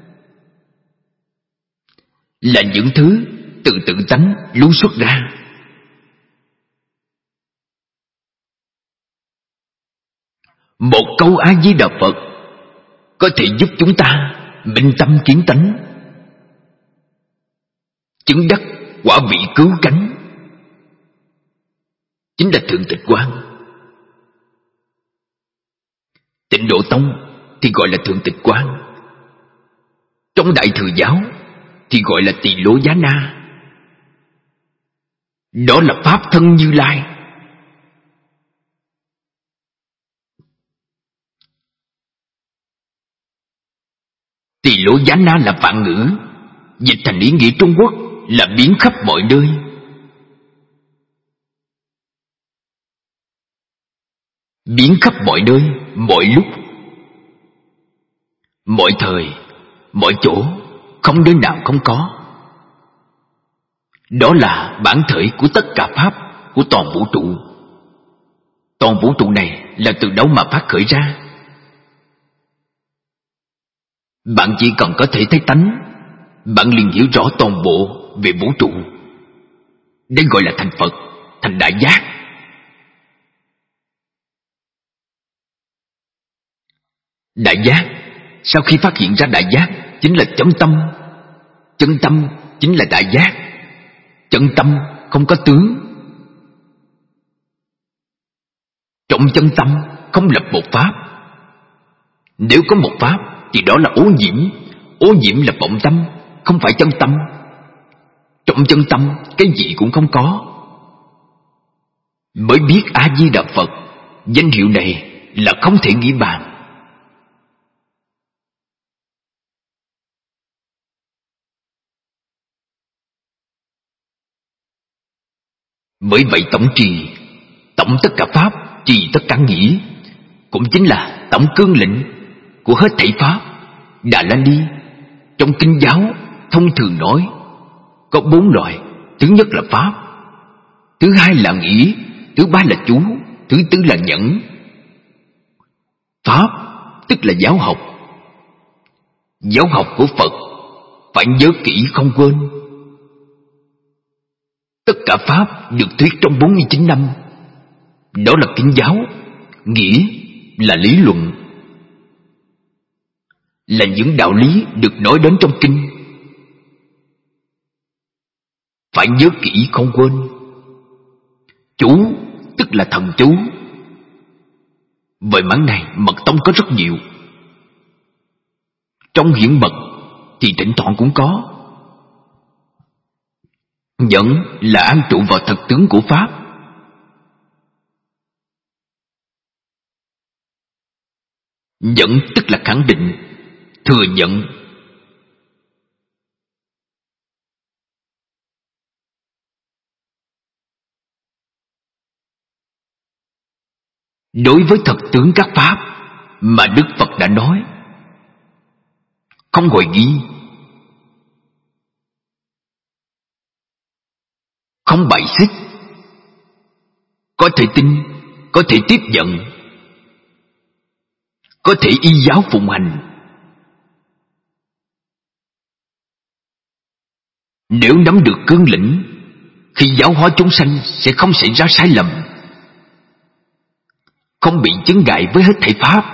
A: là những thứ từ tự tánh luôn xuất ra. Một câu A Di Đà Phật có thể giúp chúng ta minh tâm kiến tánh, chứng đắc quả vị cứu cánh, chính là thượng tịch quan. Tịnh Độ Tông thì gọi là thượng tịch quan, trong Đại Thừa Giáo thì gọi là Tỳ Lô Giá Na. Đó là Pháp thân Như Lai. Tỳ Lô Giá Na là Phạn ngữ, dịch thành ý nghĩa Trung Quốc là biến khắp mọi nơi. Biến khắp mọi nơi, mọi lúc, mọi thời, mọi chỗ, không nơi nào không có. Đó là bản thể của tất cả Pháp, của toàn vũ trụ. Toàn vũ trụ này là từ đâu mà phát khởi ra? Bạn chỉ cần có thể thấy tánh, bạn liền hiểu rõ toàn bộ về vũ trụ. Đây gọi là thành Phật, thành đại giác. Đại giác, sau khi phát hiện ra đại giác, chính là chân tâm. Chân tâm chính là đại giác. Chân tâm không có tướng. Trong chân tâm không lập một pháp. Nếu có một pháp thì đó là ô nhiễm. Ô nhiễm là vọng tâm, không phải chân tâm. Trong chân tâm cái gì cũng không có. Mới biết A Di Đà Phật, danh hiệu này là không thể nghĩ bàn. Bởi vậy tổng trì, tổng tất cả pháp, trì tất cả nghĩa, cũng chính là tổng cương lĩnh của hết thảy pháp. Đà La Ni trong kinh giáo thông thường nói có 4 loại. Thứ nhất là pháp, thứ hai là nghĩa, thứ ba là chú, thứ tư là nhẫn. Pháp tức là giáo học. Giáo học của Phật phải nhớ kỹ không quên. Tất cả pháp được thuyết trong 49 năm. Đó là kinh giáo. Nghĩa là lý luận, là những đạo lý được nói đến trong kinh. Phải nhớ kỹ không quên. Chú tức là thần chú. Về mảng này mật tông có rất nhiều. Trong hiển mật thì thỉnh thoảng cũng có. Nhẫn là an trụ vào thực tướng của pháp. Nhẫn tức là khẳng định, thừa nhận. Đối với thật tướng các pháp mà Đức Phật đã nói, không hồi nghi, không bài xích, có thể tin, có thể tiếp nhận, có thể y giáo phụng hành. Nếu nắm được cương lĩnh, khi giáo hóa chúng sanh sẽ không xảy ra sai lầm, không bị chướng ngại với hết thảy pháp.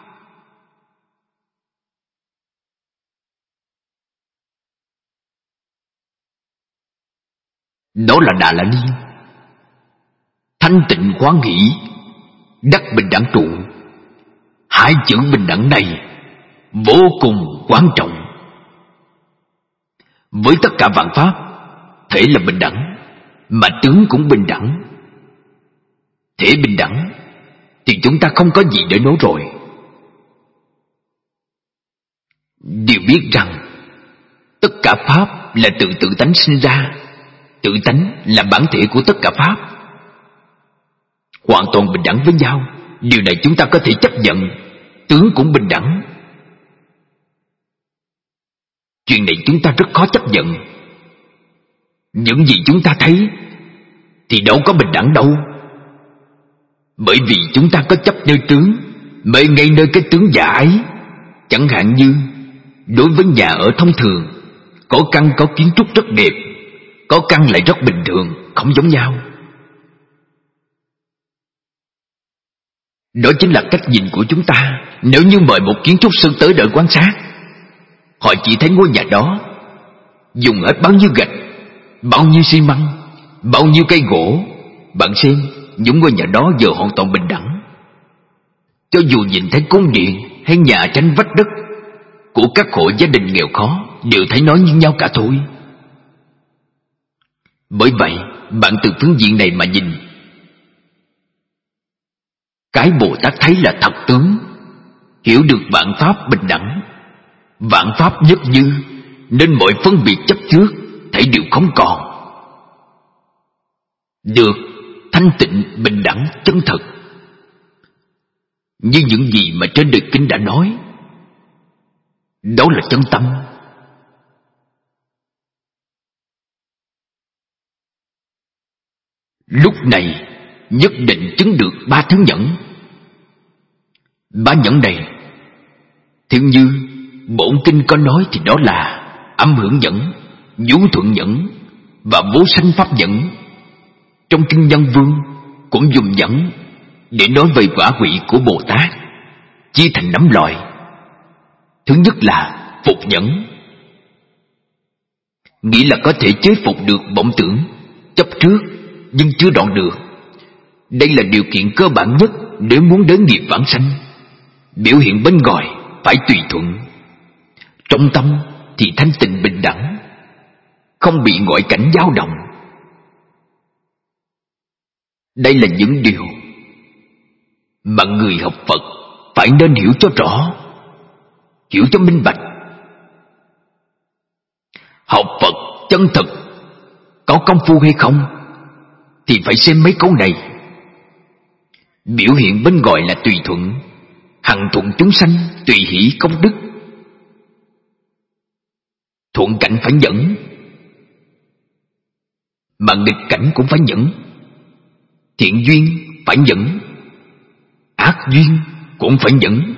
A: Đó là Đà La Ni. Thanh tịnh hoan hỷ, đắc bình đẳng trụ. Hai chữ bình đẳng này vô cùng quan trọng. Với tất cả vạn pháp, thể là bình đẳng, mà tướng cũng bình đẳng. Thể bình đẳng thì chúng ta không có gì để nói rồi. Đều biết rằng tất cả pháp là từ tự tánh sinh ra. Tự tánh là bản thể của tất cả pháp, hoàn toàn bình đẳng với nhau. Điều này chúng ta có thể chấp nhận, tướng cũng bình đẳng. Chuyện này chúng ta rất khó chấp nhận. Những gì chúng ta thấy thì đâu có bình đẳng đâu. Bởi vì chúng ta có chấp nơi tướng, mê ngay nơi cái tướng giả ấy. Chẳng hạn như đối với nhà ở thông thường, có căn có kiến trúc rất đẹp, có căn lại rất bình thường, không giống nhau. Đó chính là cách nhìn của chúng ta. Nếu như mời một kiến trúc sư tới đợi quan sát, họ chỉ thấy ngôi nhà đó dùng hết bao nhiêu gạch, bao nhiêu xi măng, bao nhiêu cây gỗ. Bạn xem, những ngôi nhà đó giờ hoàn toàn bình đẳng. Cho dù nhìn thấy cung điện hay nhà tranh vách đất của các hộ gia đình nghèo khó, đều thấy nó như nhau cả thôi. Bởi vậy, bạn từ phương diện này mà nhìn, cái Bồ Tát thấy là thật tướng, hiểu được vạn pháp bình đẳng, vạn pháp nhất như, nên mọi phân biệt chấp trước thảy đều không còn. Được thanh tịnh bình đẳng chân thật, như những gì mà trên đời kinh đã nói, đó là chân tâm. Lúc này nhất định chứng được ba thứ nhẫn. Ba nhẫn này, theo như bổn kinh có nói thì đó là âm hưởng nhẫn, nhu thuận nhẫn và vô sanh pháp nhẫn. Trong kinh Nhân Vương cũng dùng nhẫn để nói về quả vị của Bồ Tát, chia thành 5 loại. Thứ nhất là phục nhẫn, nghĩa là có thể chế phục được vọng tưởng, chấp trước nhưng chưa đoạn được. Đây là điều kiện cơ bản nhất để muốn đến nghiệp vãng sanh. Biểu hiện bên ngoài phải tùy thuận, trong tâm thì thanh tịnh bình đẳng, không bị ngoại cảnh dao động. Đây là những điều mà người học Phật phải nên hiểu cho rõ, hiểu cho minh bạch. Học Phật chân thực có công phu hay không thì phải xem mấy câu này. Biểu hiện bên ngoài là tùy thuận, hằng thuận chúng sanh, tùy hỷ công đức. Thuận cảnh phải nhẫn, mà nghịch cảnh cũng phải nhẫn. Thiện duyên phải nhẫn, ác duyên cũng phải nhẫn.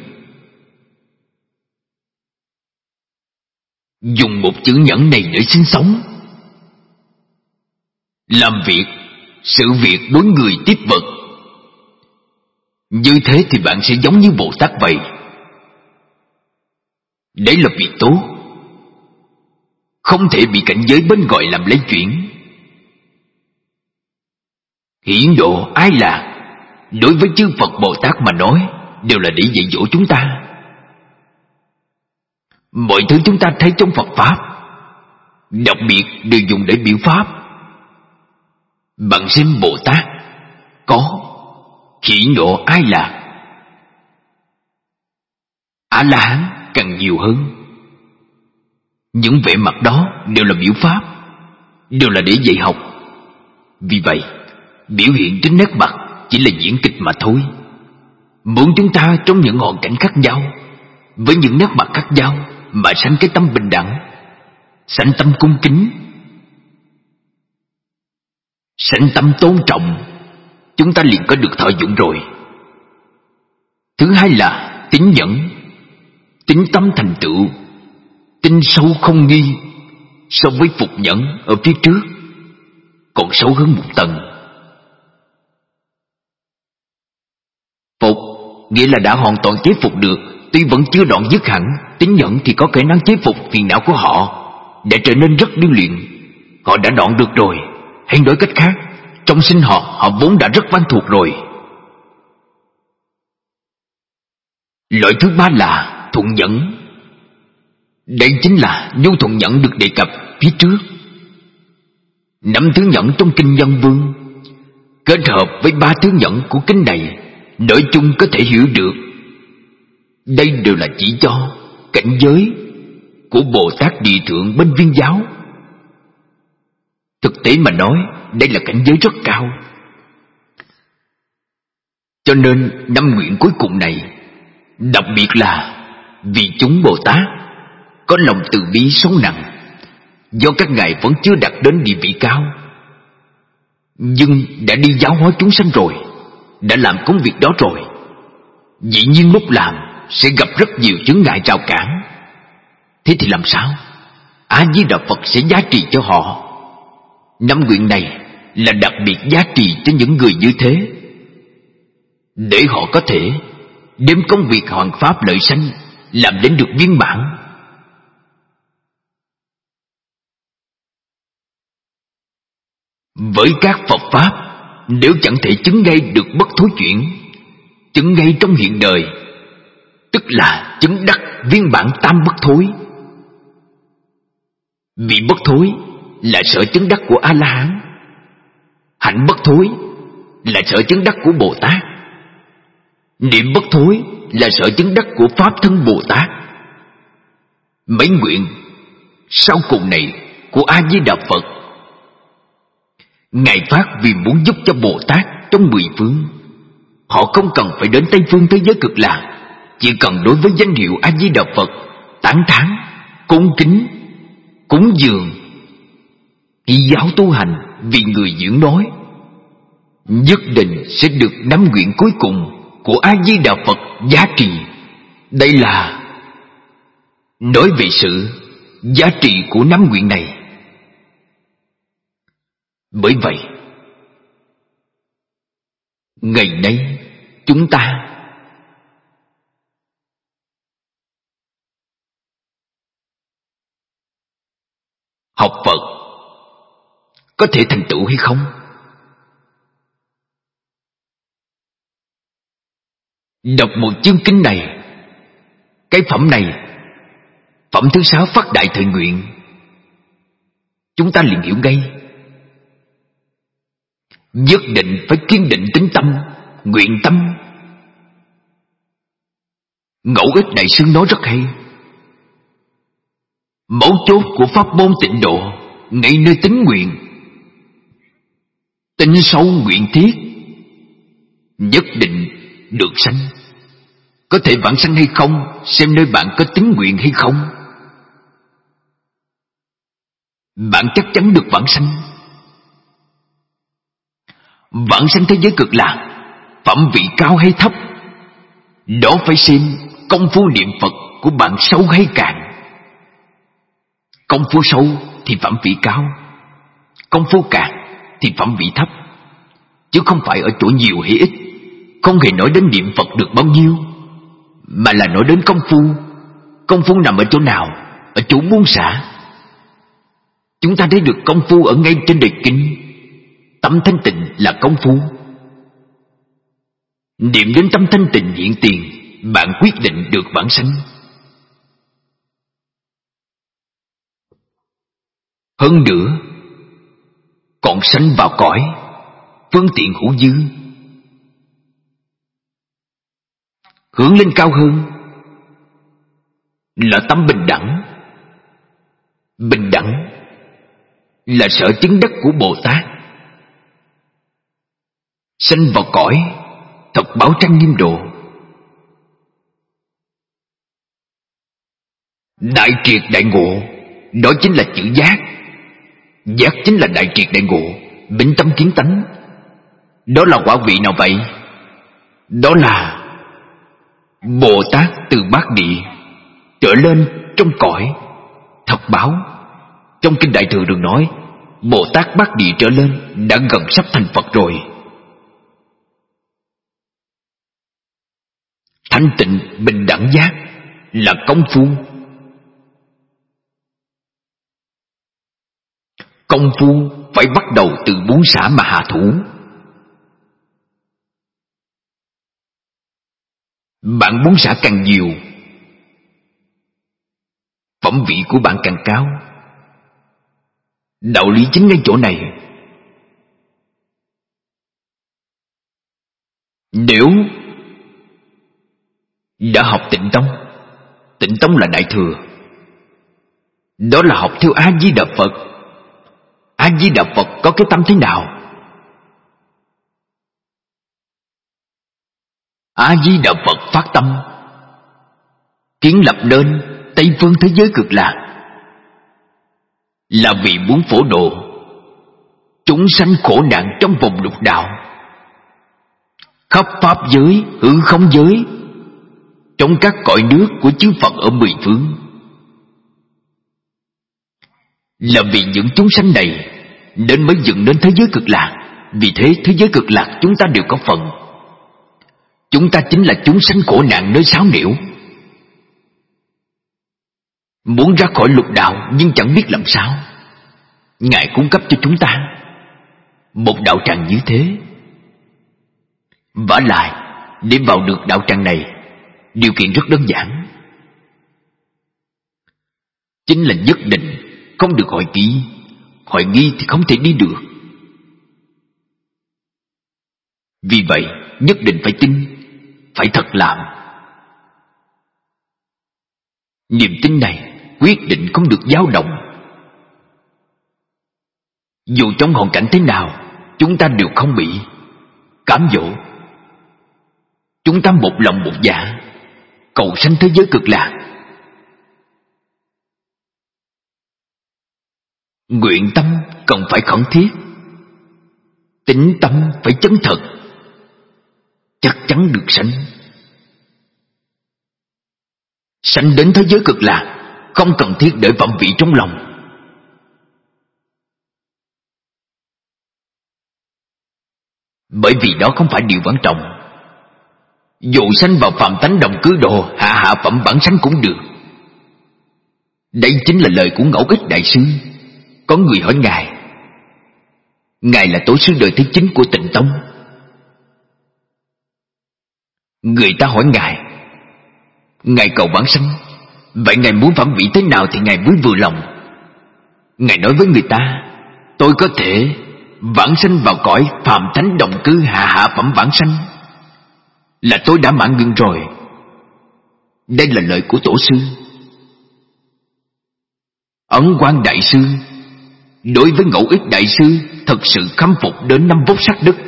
A: Dùng một chữ nhẫn này để sinh sống, làm việc, sự việc đối người tiếp vật. Như thế thì bạn sẽ giống như Bồ Tát vậy. Đấy là việc tốt, không thể bị cảnh giới bên ngoài làm lấy chuyển. Hiển độ ai lạc đối với chư Phật Bồ Tát mà nói đều là để dạy dỗ chúng ta. Mọi thứ chúng ta thấy trong Phật Pháp đặc biệt đều dùng để biểu pháp. Bạn xem Bồ Tát có hiển độ ai lạc, A-la-hán càng nhiều hơn. Những vẻ mặt đó đều là biểu pháp, đều là để dạy học. Vì vậy, biểu hiện trên nét mặt chỉ là diễn kịch mà thôi. Muốn chúng ta trong những hoàn cảnh khác nhau, với những nét mặt khác nhau mà sanh cái tâm bình đẳng, sanh tâm cung kính, sanh tâm tôn trọng, chúng ta liền có được thọ dụng rồi. Thứ hai là tín nhẫn, tín tâm thành tựu, tin sâu không nghi. So với phục nhẫn ở phía trước còn sâu hơn một tầng. Phục nghĩa là đã hoàn toàn chế phục được, tuy vẫn chưa đoạn dứt hẳn. Tín nhẫn thì có khả năng chế phục phiền não của họ để trở nên rất điêu luyện. Họ đã đoạn được rồi, hay nói cách khác, trong sinh họ vốn đã rất quen thuộc rồi. Loại thứ ba là thuận nhẫn. Đây chính là nhu thuận nhẫn được đề cập phía trước. 5 thứ nhẫn trong kinh Nhân Vương kết hợp với 3 thứ nhẫn của kinh này, nói chung có thể hiểu được. Đây đều là chỉ cho cảnh giới của Bồ Tát Địa Thượng bên Viên giáo. Thực tế mà nói, đây là cảnh giới rất cao. Cho nên 5 nguyện cuối cùng này Đặc biệt là vì chúng Bồ Tát có lòng từ bi sâu nặng, do các ngài vẫn chưa đạt đến địa vị cao, nhưng đã đi giáo hóa chúng sanh rồi, đã làm công việc đó rồi. Dĩ nhiên lúc làm sẽ gặp rất nhiều chướng ngại rào cản. Thế thì làm sao? A Di Đà Phật sẽ giá trị cho họ. 5 nguyện này là đặc biệt giá trị cho những người như thế, để họ có thể đem công việc hoàn pháp lợi sanh làm đến được viên mãn. Với các Phật Pháp, nếu chẳng thể chứng ngay được bất thối chuyển, chứng ngay trong hiện đời, tức là chứng đắc viên bản tam bất thối. Vị bất thối là sở chứng đắc của A-la-hán, hạnh bất thối là sở chứng đắc của Bồ Tát, niệm bất thối là sở chứng đắc của Pháp Thân Bồ Tát. Mấy nguyện sau cùng này của A Di Đà Phật, ngài phát vì muốn giúp cho Bồ Tát trong 10 phương. Họ không cần phải đến Tây phương thế giới cực lạc, chỉ cần đối với danh hiệu A Di Đà Phật tán thán, cung kính, cúng dường, y giáo tu hành vì người dưỡng nói, nhất định sẽ được 5 nguyện cuối cùng của A Di Đà Phật giá trị. Đây là nói về sự giá trị của 5 nguyện này. Bởi vậy, ngày nay chúng ta học Phật có thể thành tựu hay không? Đọc một chương kinh này, cái phẩm này, phẩm thứ 6 phát đại thời nguyện, chúng ta liền hiểu ngay. Nhất định phải kiên định tín tâm, nguyện tâm. Ngẫu Ích Đại sư nói rất hay: mấu chốt của pháp môn tịnh độ ngay nơi tín nguyện. Tín sâu nguyện thiết, nhất định được sanh. Có thể vãng sanh hay không, xem nơi bạn có tín nguyện hay không. Bạn chắc chắn được vãng sanh. Vãng sanh thế giới cực lạc, phẩm vị cao hay thấp, đó phải xem công phu niệm Phật của bạn sâu hay cạn. Công phu sâu thì phẩm vị cao, công phu cạn thì phẩm vị thấp, chứ không phải ở chỗ nhiều hay ít. Không hề nói đến niệm Phật được bao nhiêu, mà là nói đến công phu. Công phu nằm ở chỗ nào? Ở chỗ buông xả. Chúng ta thấy được công phu ở ngay trên đề kinh. Tâm thanh tịnh là công phu. Niệm đến tâm thanh tịnh hiện tiền, bạn quyết định được vãng sanh. Hơn nữa, còn sanh vào cõi phương tiện hữu dư, hướng lên cao hơn là tâm bình đẳng. Bình đẳng là sở chứng đắc của Bồ Tát. Sanh vào cõi thật báo trang nghiêm độ. Đại triệt đại ngộ, đó chính là chữ giác. Giác chính là đại triệt đại ngộ, bình tâm kiến tánh. Đó là quả vị nào vậy? Đó là Bồ Tát từ bát địa trở lên trong cõi thật báo. Trong kinh Đại Thừa Đường nói, Bồ Tát bát địa trở lên đã gần sắp thành Phật rồi. Thanh tịnh bình đẳng giác là công phu. Công phu phải bắt đầu từ buông xả mà hạ thủ. Bạn buông xả càng nhiều, phẩm vị của bạn càng cao. Đạo lý chính ngay chỗ này. Nếu đã học Tịnh Tông, Tịnh Tông là Đại Thừa, đó là học theo A Di Đà Phật. A Di Đà Phật có cái tâm thế nào? A Di Đà Phật phát tâm kiến lập nên Tây phương thế giới cực lạc là vì muốn phổ độ chúng sanh khổ nạn trong vòng lục đạo, khắp pháp giới, hư không giới, trong các cõi nước của chư Phật ở mười phương. Là vì những chúng sanh này nên mới dựng nên thế giới cực lạc. Vì thế thế giới cực lạc chúng ta đều có phần. Chúng ta chính là chúng sanh khổ nạn nơi sáu nẻo, muốn ra khỏi lục đạo nhưng chẳng biết làm sao. Ngài cung cấp cho chúng ta một đạo tràng như thế. Vả lại, để vào được đạo tràng này, điều kiện rất đơn giản, chính là nhất định không được hỏi kỹ. Hỏi nghi thì không thể đi được. Vì vậy nhất định phải tin, phải thật làm. Niềm tin này quyết định không được dao động. Dù trong hoàn cảnh thế nào, chúng ta đều không bị cám dỗ. Chúng ta một lòng một dạ cầu sanh thế giới cực lạc. Nguyện tâm cần phải khẩn thiết, tín tâm phải chân thật, chắc chắn được sanh. Sanh đến thế giới cực lạc không cần thiết để phẩm vị trong lòng. Bởi vì đó không phải điều quan trọng. Dù sanh vào phàm tánh đồng cư đồ, hạ phẩm bản sanh cũng được. Đây chính là lời của Ngẫu Ích Đại Sư. Có người hỏi Ngài là tổ sư đời thứ 9 của Tịnh Tông. Người ta hỏi Ngài cầu bản sanh, vậy Ngài muốn phẩm vị thế nào thì Ngài mới vừa lòng? Ngài nói với người ta, tôi có thể vãng sanh vào cõi phàm thánh đồng cư hạ phẩm vãng sanh, là tôi đã mãn nguyện rồi. Đây là lời của tổ sư. Ấn Quang Đại Sư đối với Ngẫu Ích Đại Sư thật sự khâm phục đến năm vốc sát đất.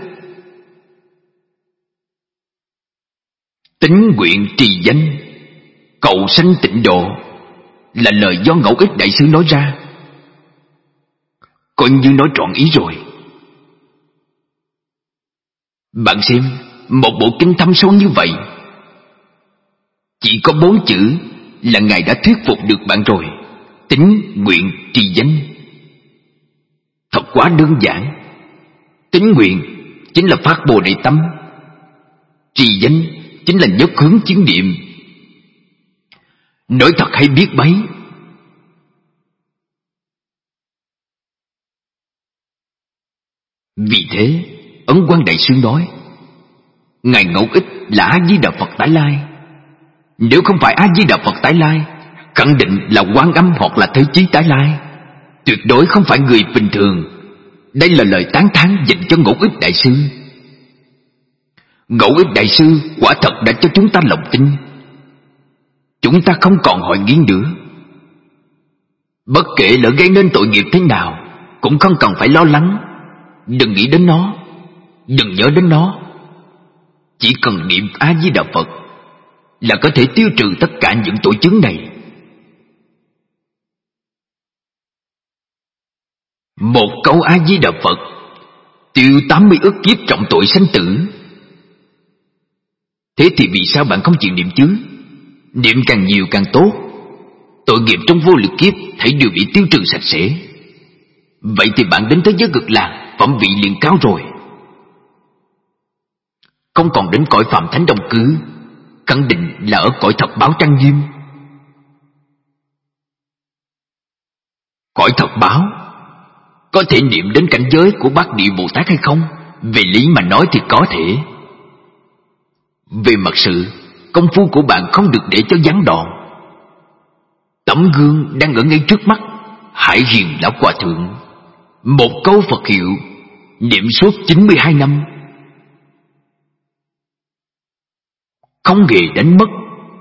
A: Tín nguyện trì danh cầu sanh tịnh độ là lời do Ngẫu Ích Đại Sư nói ra, coi như nói trọn ý rồi. Bạn xem, một bộ kinh thâm sâu như vậy, chỉ có 4 chữ là Ngài đã thuyết phục được bạn rồi. Tín nguyện trì danh, thật quá đơn giản. Tín nguyện chính là phát Bồ Đề tâm, trì danh chính là nhất hướng chiến niệm. Nói thật hay biết bấy. Vì thế Ấn Quang Đại Sư nói, Ngài Ngẫu Ích là A-di-đà Phật Tái Lai. Nếu không phải A-di-đà Phật Tái Lai, khẳng định là Quan Âm hoặc là Thế Chí Tái Lai, tuyệt đối không phải người bình thường. Đây là lời tán thán dành cho Ngẫu Ích Đại Sư. Ngẫu Ích Đại Sư quả thật đã cho chúng ta lòng tin. Chúng ta không còn hỏi nghi nữa. Bất kể lỡ gây nên tội nghiệp thế nào, cũng không cần phải lo lắng. Đừng nghĩ đến nó, đừng nhớ đến nó. Chỉ cần niệm A-di-đà Phật là có thể tiêu trừ tất cả những tội chướng này. Một câu A-di-đà Phật tiêu 80 ức kiếp trọng tội sanh tử. Thế thì vì sao bạn không chịu niệm chứ? Niệm càng nhiều càng tốt. Tội nghiệp trong vô lượng kiếp thấy đều bị tiêu trừ sạch sẽ. Vậy thì bạn đến thế giới cực lạc, phẩm vị liền cao rồi. Không còn đến cõi phàm thánh đồng cư, khẳng định là ở cõi thật báo trang nghiêm. Cõi thật báo có thể niệm đến cảnh giới của Bát Địa Bồ Tát hay không? Về lý mà nói thì có thể. Về mặt sự, công phu của bạn không được để cho gián đoạn. Tấm gương đang ở ngay trước mắt, Hải Riêng Lão Hòa Thượng, một câu Phật hiệu niệm suốt 92 năm, không hề đánh mất.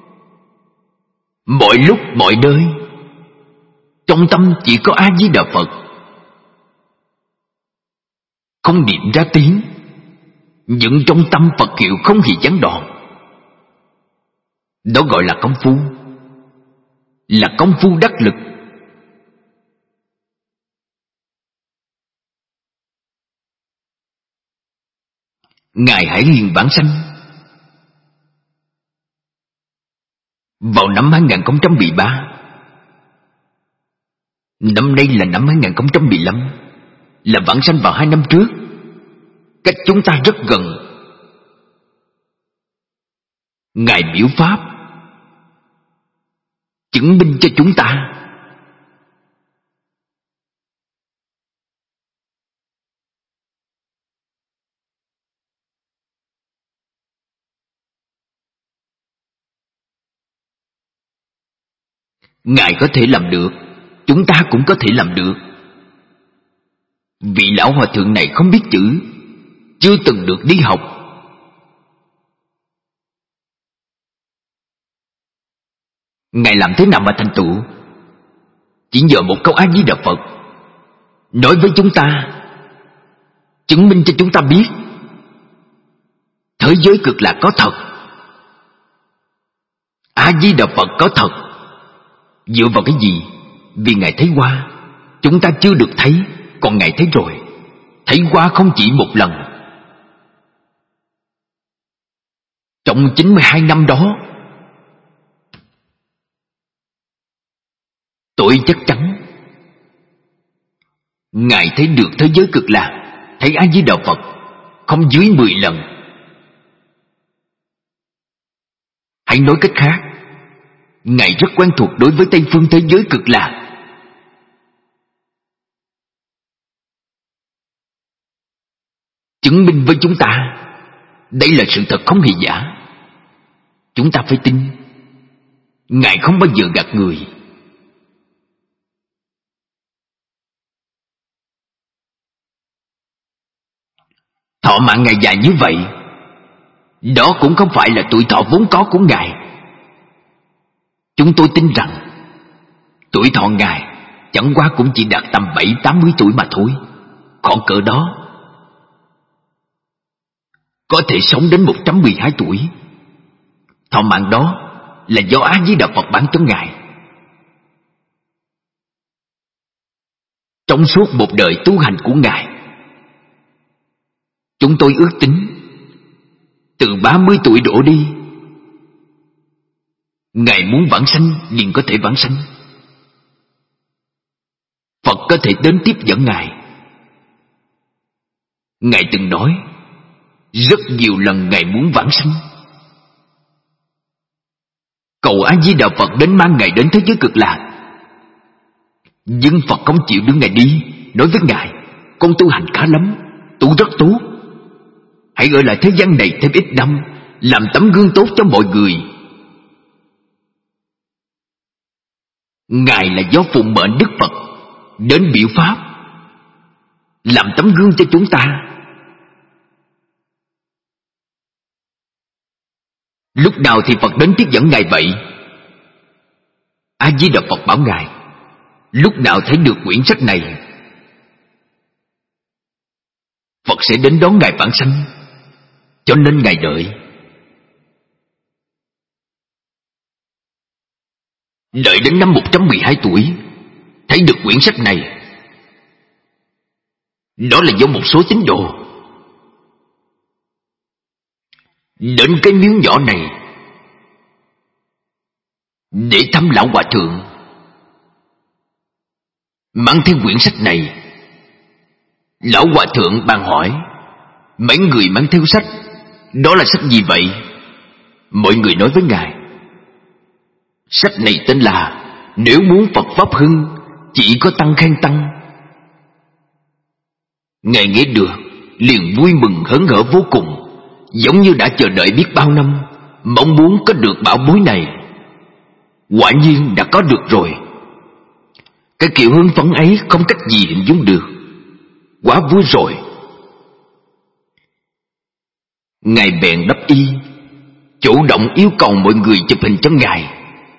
A: Mọi lúc mọi nơi trong tâm chỉ có A-di-đà Phật, không niệm ra tiếng, nhưng trong tâm Phật hiệu không hề gián đoạn. Đó gọi là công phu. là công phu đắc lực. Ngài Hải Hiền vãng sanh vào năm 2013. Năm nay là năm 2015, là vãng sanh vào 2 năm trước, cách chúng ta rất gần. Ngài biểu pháp chứng minh cho chúng ta Ngài có thể làm được, chúng ta cũng có thể làm được. Vị lão hòa thượng này không biết chữ, chưa từng được đi học. Ngài làm thế nào mà thành tựu? Chỉ nhờ một câu A Di Đà Phật nói với chúng ta, chứng minh cho chúng ta biết thế giới cực lạc có thật, A Di Đà Phật có thật. Dựa vào cái gì? Vì Ngài thấy qua, chúng ta chưa được thấy, còn Ngài thấy rồi. Thấy qua không chỉ một lần. Trong 92 năm đó, tôi chắc chắn Ngài thấy được thế giới cực lạc, thấy A Di Đà Phật không dưới 10 lần. Hãy nói cách khác, Ngài rất quen thuộc đối với Tây phương thế giới cực lạc. Chứng minh với chúng ta đây là sự thật không hề giả. Chúng ta phải tin Ngài không bao giờ gạt người. Thọ mạng Ngài dài như vậy, đó cũng không phải là tuổi thọ vốn có của Ngài. Chúng tôi tin rằng tuổi thọ Ngài chẳng qua cũng chỉ đạt tầm 70-80 tuổi mà thôi, khoảng cỡ đó. Có thể sống đến 112 tuổi. Thọ mạng đó là do A Di Đà Phật ban cho Ngài. Trong suốt một đời tu hành của Ngài, chúng tôi ước tính từ 30 tuổi đổ đi, Ngài muốn vãng sanh liền có thể vãng sanh. Phật có thể đến tiếp dẫn Ngài. Ngài từng nói rất nhiều lần Ngài muốn vãng sanh, cầu A Di Đà Phật đến mang Ngài đến thế giới cực lạc. Nhưng Phật không chịu đưa Ngài đi, nói với Ngài, con tu hành khá lắm, tu rất tốt, hãy ở lại thế gian này thêm ít năm, làm tấm gương tốt cho mọi người. Ngài là do phụng mệnh Đức Phật đến biểu pháp, làm tấm gương cho chúng ta. Lúc nào thì Phật đến tiếp dẫn Ngài vậy? A Di Đà Phật bảo Ngài, lúc nào thấy được quyển sách này, Phật sẽ đến đón Ngài vãng sanh. Cho nên Ngài đợi. Đợi đến năm 112 tuổi thấy được quyển sách này. Đó là do một số tín đồ đến cái miếu nhỏ này để thăm lão hòa thượng, mang theo quyển sách này. Lão hòa thượng bàn hỏi, mấy người mang theo sách, đó là sách gì vậy? Mọi người nói với Ngài, sách này tên là Nếu muốn Phật Pháp hưng, chỉ có tăng khen tăng. Ngài nghe được liền vui mừng hớn hở vô cùng, giống như đã chờ đợi biết bao năm, mong muốn có được bảo bối này. Quả nhiên đã có được rồi. Cái kiểu hưng phấn ấy không cách gì hình dung được, quá vui rồi. Ngài bèn đắp y, chủ động yêu cầu mọi người chụp hình cho Ngài.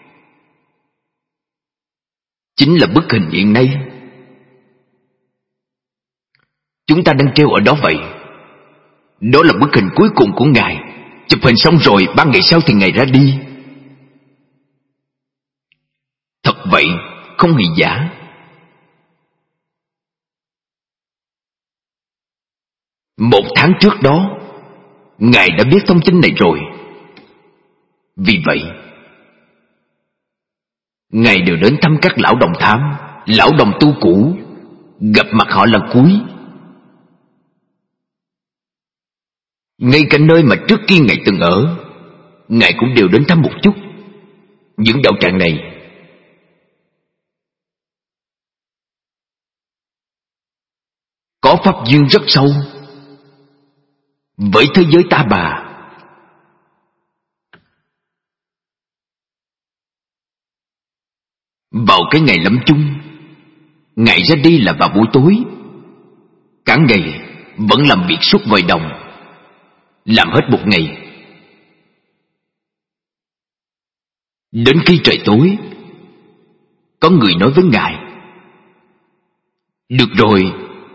A: Chính là bức hình hiện nay chúng ta đang treo ở đó vậy. Đó là bức hình cuối cùng của Ngài. Chụp hình xong rồi 3 ngày sau thì Ngài ra đi. Thật vậy, không hề giả. Một tháng trước đó, Ngài đã biết thông tin này rồi. Vì vậy, Ngài đều đến thăm các lão đồng thám, lão đồng tu cũ, gặp mặt họ lần cuối. Ngay cả nơi mà trước kia Ngài từng ở, Ngài cũng đều đến thăm một chút. Những đạo tràng này có pháp duyên rất sâu với thế giới ta bà. Vào cái ngày lâm chung, Ngài ra đi là vào buổi tối. Cả ngày vẫn làm việc suốt vòi đồng, làm hết một ngày. Đến khi trời tối, có người nói với Ngài: được rồi,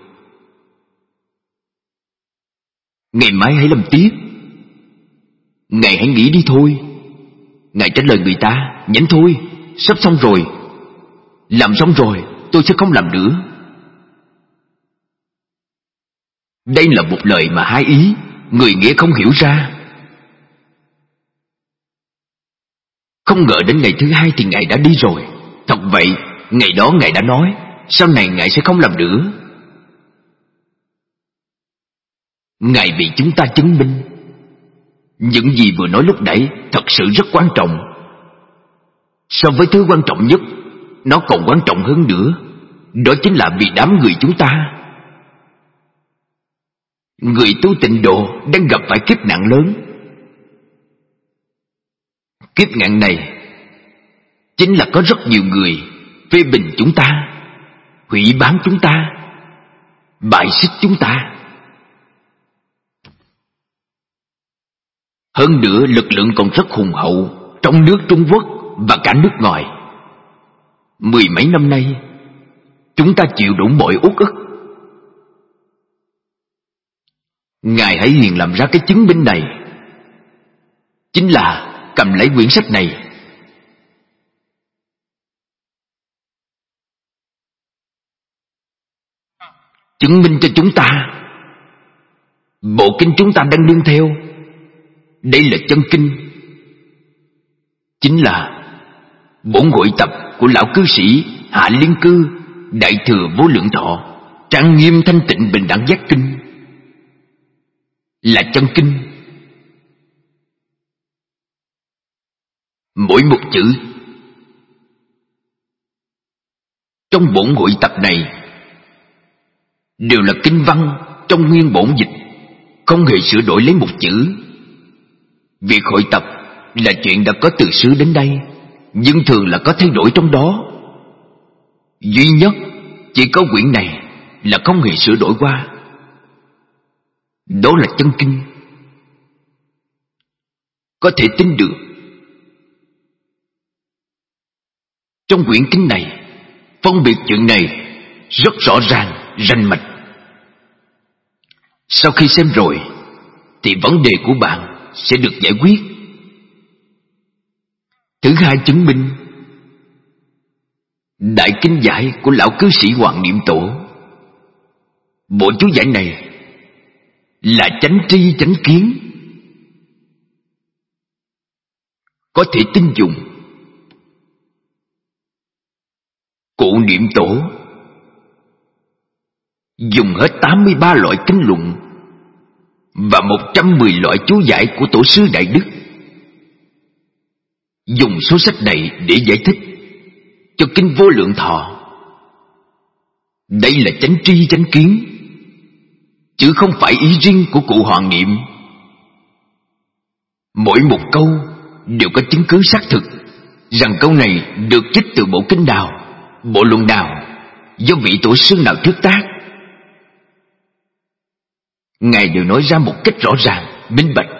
A: ngày mai hãy làm tiếp. Ngài hãy nghỉ đi thôi. Ngài trả lời người ta: nhẫn thôi, sắp xong rồi. Làm xong rồi tôi sẽ không làm nữa. Đây là một lời mà hai ý, người nghe không hiểu ra. Không ngờ đến ngày thứ hai thì Ngài đã đi rồi. Thật vậy, ngày đó Ngài đã nói sau này Ngài sẽ không làm nữa. Ngài bị chúng ta chứng minh những gì vừa nói lúc nãy thật sự rất quan trọng. So với thứ quan trọng nhất, nó còn quan trọng hơn nữa. Đó chính là vì đám người chúng ta. Người tu tịnh độ đang gặp phải kiếp nạn lớn. Kiếp nạn này chính là có rất nhiều người phê bình chúng ta, hủy báng chúng ta, bại xích chúng ta. Hơn nữa lực lượng còn rất hùng hậu trong nước Trung Quốc và cả nước ngoài. 10 mấy năm nay, chúng ta chịu đủ mọi uất ức. Ngài hãy hiền làm ra cái chứng minh này. Chính là cầm lấy quyển sách này. Chứng minh cho chúng ta bộ kinh chúng ta đang nương theo, đây là chân kinh. Chính là bổn hội tập của lão cư sĩ Hạ Liên Cư, Đại Thừa Vô Lượng Thọ, trang nghiêm thanh tịnh bình đẳng giác kinh. Là chân kinh. Mỗi một chữ trong bổn hội tập này đều là kinh văn trong nguyên bổn dịch, không hề sửa đổi lấy một chữ. Việc hội tập là chuyện đã có từ xưa đến đây, nhưng thường là có thay đổi trong đó. Duy nhất chỉ có quyển này là không hề sửa đổi qua. Đó là chân kinh. Có thể tin được. Trong quyển kinh này phân biệt chuyện này rất rõ ràng, rành mạch. Sau khi xem rồi thì vấn đề của bạn sẽ được giải quyết. Thứ hai, chứng minh đại kinh giải của lão cư sĩ Hoàng Niệm Tổ. Bộ chú giải này là chánh tri chánh kiến, có thể tin dùng. Cụ Niệm Tổ dùng hết 83 loại kinh luận và 110 loại chú giải của Tổ sư Đại Đức. Dùng số sách này để giải thích cho kinh Vô Lượng Thọ. Đây là chánh tri chánh kiến, chứ không phải ý riêng của cụ Hoàng Niệm. Mỗi một câu đều có chứng cứ xác thực rằng câu này được trích từ bộ kinh nào, bộ luận nào, do vị tổ sư nào thuyết tác. Ngài đều nói ra một cách rõ ràng, minh bạch.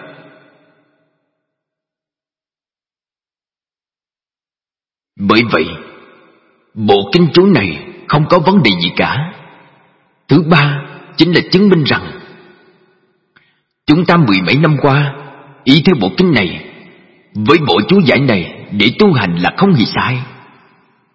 A: Bởi vậy, bộ kinh chú này không có vấn đề gì cả. Thứ ba chính là chứng minh rằng chúng ta 10 mấy năm qua ý theo bộ kinh này với bộ chú giải này để tu hành là không hề sai.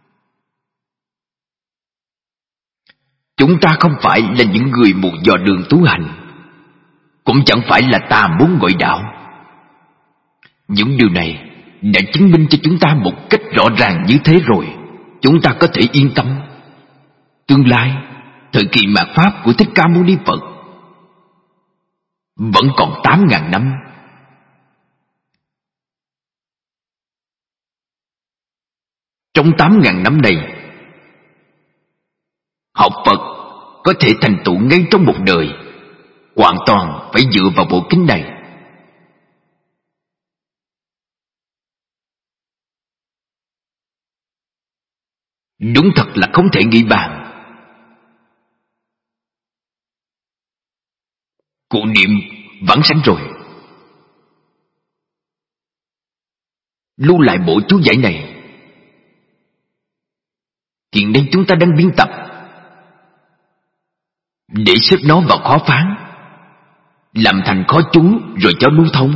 A: Chúng ta không phải là những người mù dò đường tu hành, cũng chẳng phải là tà muốn gọi đạo. Những điều này đã chứng minh cho chúng ta một cách rõ ràng như thế rồi. Chúng ta có thể yên tâm. Tương lai, thời kỳ mạt Pháp của Thích Ca Mâu Ni Phật vẫn còn 8.000 năm. Trong 8.000 năm này, học Phật có thể thành tựu ngay trong một đời, hoàn toàn phải dựa vào bộ kinh này. Đúng thật là không thể nghĩ bàn. Cụ niệm vãng sanh rồi. Lưu lại bộ chú giải này. Hiện nay chúng ta đang biên tập để xếp nó vào khó phán, làm thành khó chú rồi cho lưu thông.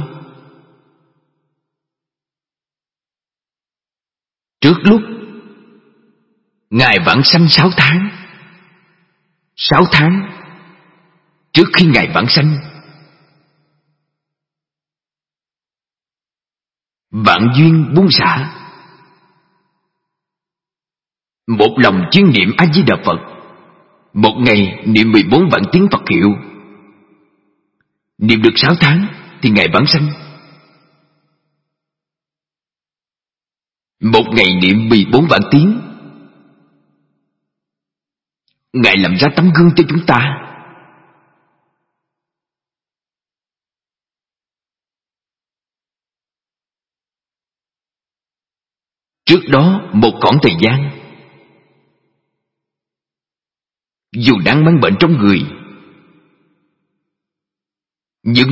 A: Trước lúc Ngài vãng sanh 6 tháng, 6 tháng trước khi Ngài vãng sanh, vạn duyên buông xả, một lòng chuyên niệm A Di Đà Phật, một ngày niệm 14 vạn tiếng Phật hiệu. Niệm được 6 tháng thì Ngài vãng sanh. Một ngày niệm 14 vạn tiếng, Ngài làm ra tấm gương cho chúng ta. Trước đó một khoảng thời gian, dù đang mang bệnh trong người, nhưng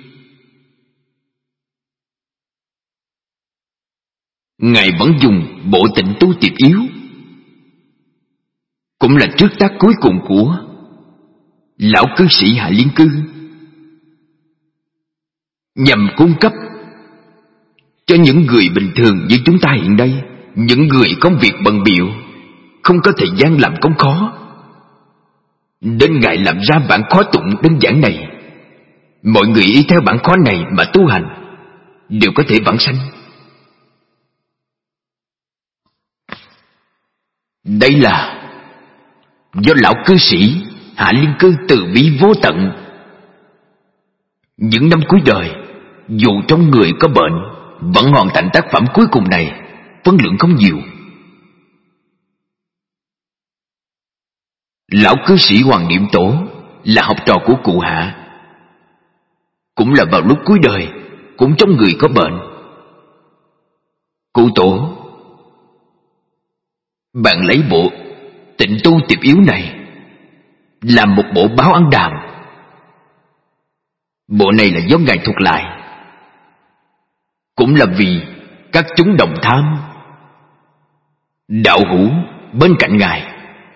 A: Ngài vẫn dùng bộ tịnh tu tiệp yếu, cũng là trước tác cuối cùng của lão cư sĩ Hạ Liên Cư, nhằm cung cấp cho những người bình thường như chúng ta hiện nay, những người công việc bận bịu, không có thời gian làm công khó, nên Ngài làm ra bản khó tụng đơn giản này. Mọi người y theo bản khó này mà tu hành đều có thể vãng sanh. Đây là do lão cư sĩ Hạ Liên Cư từ bi vô tận. Những năm cuối đời, dù trong người có bệnh, vẫn hoàn thành tác phẩm cuối cùng này, phân lượng không nhiều. Lão cư sĩ Hoàng Niệm Tổ là học trò của cụ Hạ, cũng là vào lúc cuối đời, cũng trong người có bệnh. Cụ Tổ bạn lấy bộ tịnh tu tiệp yếu này làm một bộ báo ân đàm. Bộ này là do Ngài thuộc lại, cũng là vì các chúng đồng tham đạo hữu bên cạnh Ngài,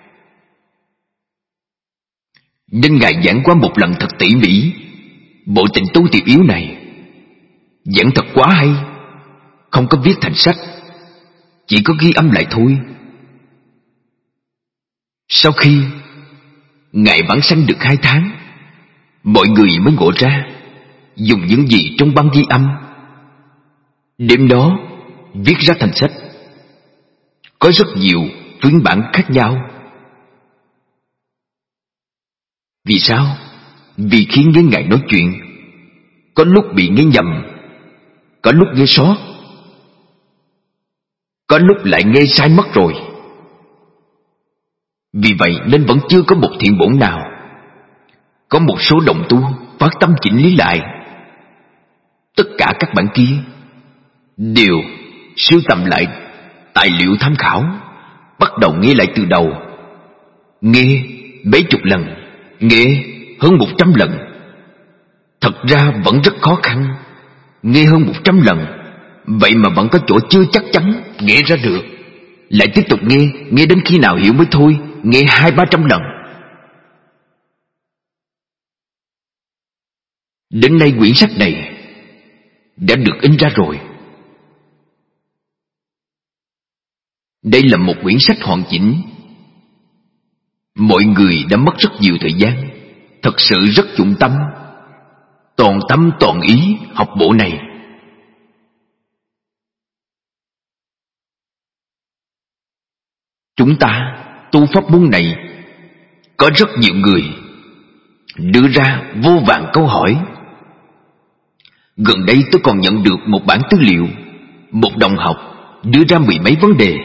A: nên Ngài giảng qua một lần thật tỉ mỉ. Bộ tịnh tu tiệp yếu này giảng thật quá hay, không có viết thành sách, chỉ có ghi âm lại thôi. Sau khi Ngài vãng sanh được 2 tháng, mọi người mới ngộ ra dùng những gì trong băng ghi âm, đêm đó viết ra thành sách. Có rất nhiều phiên bản khác nhau. Vì sao? Vì khi nghe Ngài nói chuyện, có lúc bị nghe nhầm, có lúc nghe sót, có lúc lại nghe sai mất rồi. Vì vậy nên vẫn chưa có một thiện bổn nào. Có một số đồng tu phát tâm chỉnh lý lại. Tất cả các bản kia đều sưu tầm lại tài liệu tham khảo, bắt đầu nghe lại từ đầu. Nghe mấy chục lần, nghe hơn 100 lần. Thật ra vẫn rất khó khăn. Nghe hơn 100 lần, vậy mà vẫn có chỗ chưa chắc chắn nghe ra được. Lại tiếp tục nghe đến khi nào hiểu mới thôi. Nghe 200-300 lần. Đến nay quyển sách này đã được in ra rồi. Đây là một quyển sách hoàn chỉnh, Mọi người đã mất rất nhiều thời gian, thật sự rất dụng tâm, toàn tâm toàn ý học bộ này. Chúng ta tu pháp môn này, có rất nhiều người đưa ra vô vàn câu hỏi. Gần đây tôi còn nhận được một bản tư liệu, một đồng học đưa ra 10 mấy vấn đề.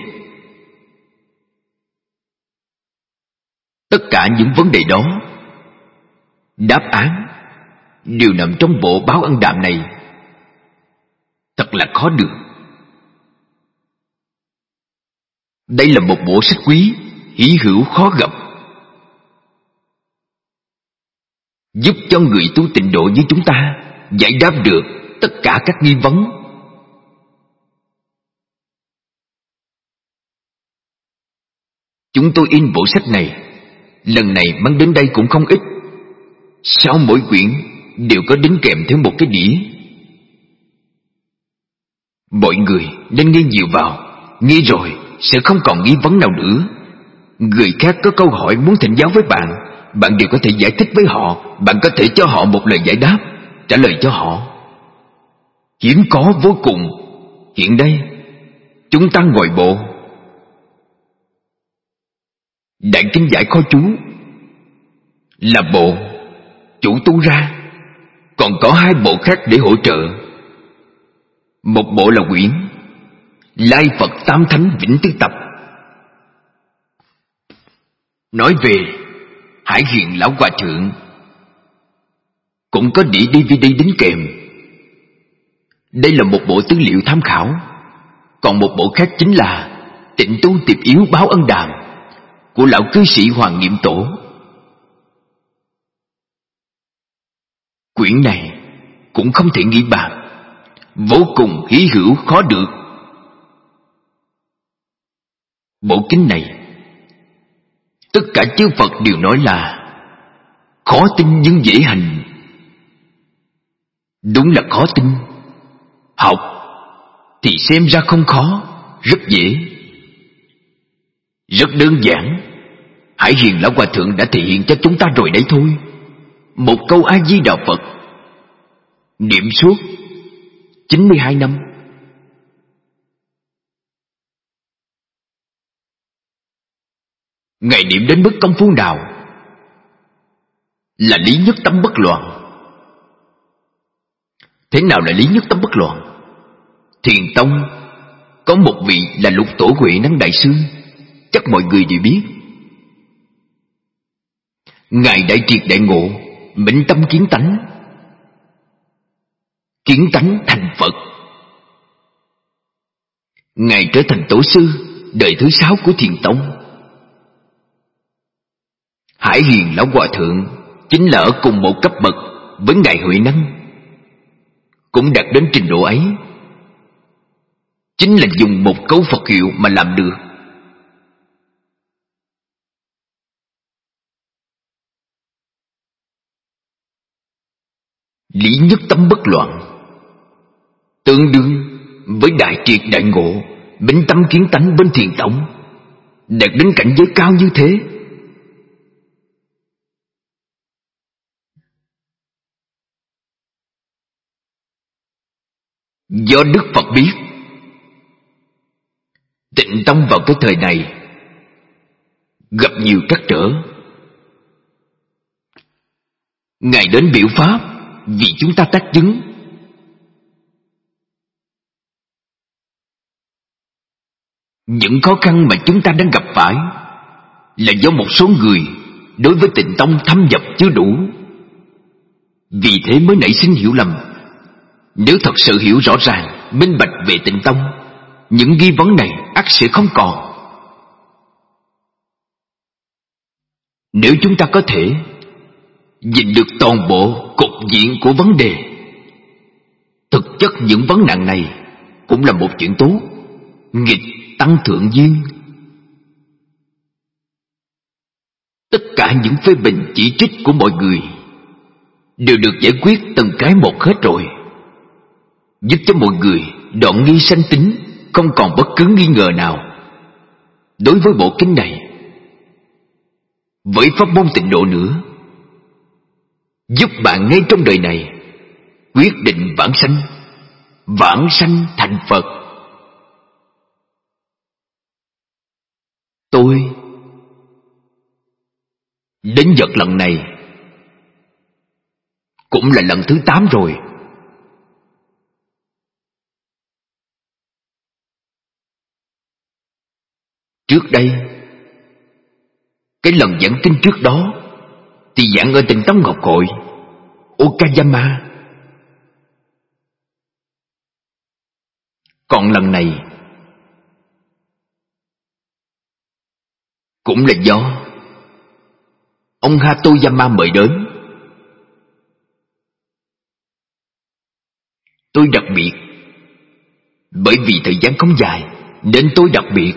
A: Tất cả những vấn đề đó, đáp án đều nằm trong bộ Báo Ân Đạm này. Thật là khó được. Đây là một bộ sách quý, hy hữu khó gặp, giúp cho người tu tịnh độ như chúng ta giải đáp được tất cả các nghi vấn. Chúng tôi in bộ sách này, lần này mang đến đây cũng không ít. Sau mỗi quyển đều có đính kèm theo một cái đĩa. Mọi người nên nghe nhiều vào, nghe rồi sẽ không còn nghi vấn nào nữa. Người khác có câu hỏi muốn thỉnh giáo với bạn, bạn đều có thể giải thích với họ. Bạn có thể cho họ một lời giải đáp, trả lời cho họ. Hiếm có vô cùng. Hiện đây chúng ta ngồi bộ Đại Kinh Giải Kho Chú là bộ chủ tu ra, còn có 2 bộ khác để hỗ trợ. Một bộ là quyển Lai Phật Tam Thánh Vĩnh Tư Tập, nói về Hải Hiền Lão Hòa Thượng, cũng có đĩa DVD đính kèm. Đây là một bộ tư liệu tham khảo. Còn một bộ khác chính là Tịnh Tu Tiệp Yếu Báo Ân Đàm của lão cư sĩ Hoàng Niệm Tổ. Quyển này cũng không thể nghĩ bàn, vô cùng hy hữu khó được. Bộ kinh này, tất cả chư Phật đều nói là khó tin nhưng dễ hành. Đúng là khó tin. Học thì xem ra không khó, rất dễ, rất đơn giản. Hải Hiền Lão Hòa Thượng đã thể hiện cho chúng ta rồi đấy thôi. Một câu A Di Đà Phật, niệm suốt 92 năm. Ngài niệm đến mức công phu nào là lý nhất tâm bất loạn. Thế nào là lý nhất tâm bất loạn? Thiền tông có một vị là Lục Tổ Huệ Năng Đại Sư, chắc mọi người đều biết. Ngài đại triệt đại ngộ, minh tâm kiến tánh, kiến tánh thành Phật. Ngài trở thành tổ sư đời thứ 6 của Thiền tông. Hải Hiền Lão Hòa Thượng chính là ở cùng một cấp bậc với Ngài Huệ Năng, cũng đạt đến trình độ ấy. Chính là dùng một câu Phật hiệu mà làm được. Lý nhất tâm bất loạn, tương đương với đại triệt đại ngộ, minh tâm kiến tánh bên Thiền tông, đạt đến cảnh giới cao như thế. Do Đức Phật biết, Tịnh tông vào cái thời này gặp nhiều trắc trở. Ngài đến biểu pháp vì chúng ta tác chứng. Những khó khăn mà chúng ta đang gặp phải là do một số người đối với Tịnh tông thâm nhập chưa đủ, vì thế mới nảy sinh hiểu lầm. Nếu thật sự hiểu rõ ràng, minh bạch về Tịnh tông, những nghi vấn này ắt sẽ không còn. Nếu chúng ta có thể nhìn được toàn bộ cục diện của vấn đề, thực chất những vấn nạn này cũng là một chuyện tốt, nghịch tăng thượng duyên. Tất cả những phê bình chỉ trích của mọi người đều được giải quyết từng cái một hết rồi, giúp cho mọi người đoạn nghi sanh tính, không còn bất cứ nghi ngờ nào. Đối với bộ kinh này, với pháp môn tịnh độ nữa, giúp bạn ngay trong đời này quyết định vãng sanh thành Phật. Tôi đến Nhật lần này cũng là lần thứ 8 rồi. Trước đây, cái lần giảng kinh trước đó thì giảng ở tỉnh Tống Ngọc Hội, Okayama. Còn lần này cũng là do ông Hatoyama mời đến. Tôi đặc biệt, bởi vì thời gian không dài nên tôi đặc biệt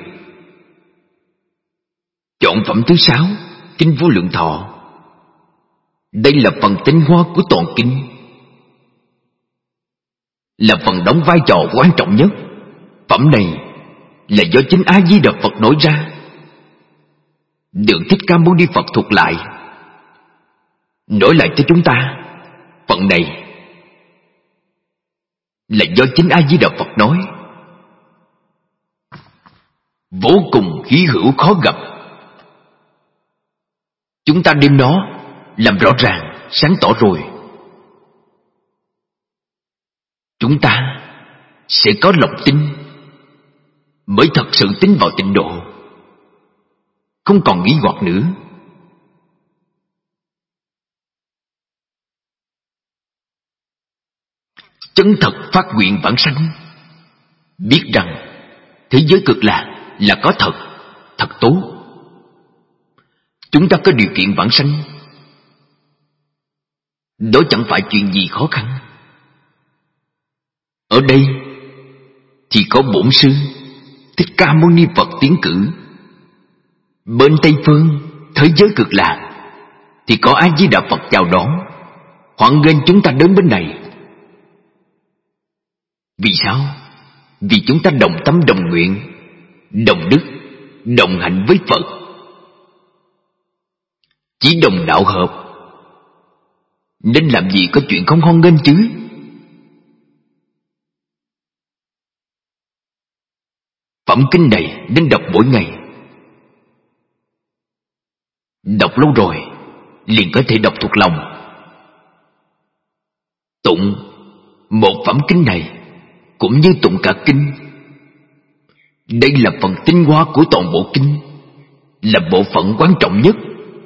A: chọn phẩm thứ 6, Kinh Vô Lượng Thọ. Đây là phần tinh hoa của toàn kinh, là phần đóng vai trò quan trọng nhất. Phẩm này là do chính A Di Đà Phật nói ra, được Thích Ca Mâu Ni Phật thuộc lại, nói lại cho chúng ta. Phần này là do chính A Di Đà Phật nói, vô cùng hy hữu khó gặp. Chúng ta đem nó làm rõ ràng, sáng tỏ rồi, chúng ta sẽ có lòng tin, mới thật sự tin vào tịnh độ, không còn nghi hoặc nữa. Chân thật phát nguyện vãng sanh, biết rằng thế giới cực lạc là có thật, thật tốt. Chúng ta có điều kiện vãng sanh, đó chẳng phải chuyện gì khó khăn. Ở đây thì có bổn sư Thích Ca Mâu Ni Phật tiến cử. Bên Tây phương thế giới cực lạc thì có A Di Đà Phật chào đón, hoan nghênh chúng ta đến bên này. Vì sao? Vì chúng ta đồng tâm đồng nguyện, đồng đức, đồng hạnh với Phật. Chỉ đồng đạo hợp, nên làm gì có chuyện không hoan nghênh chứ. Phẩm kinh này nên đọc mỗi ngày. Đọc lâu rồi liền có thể đọc thuộc lòng. Tụng một phẩm kinh này cũng như tụng cả kinh. Đây là phần tinh hoa của toàn bộ kinh, là bộ phận quan trọng nhất.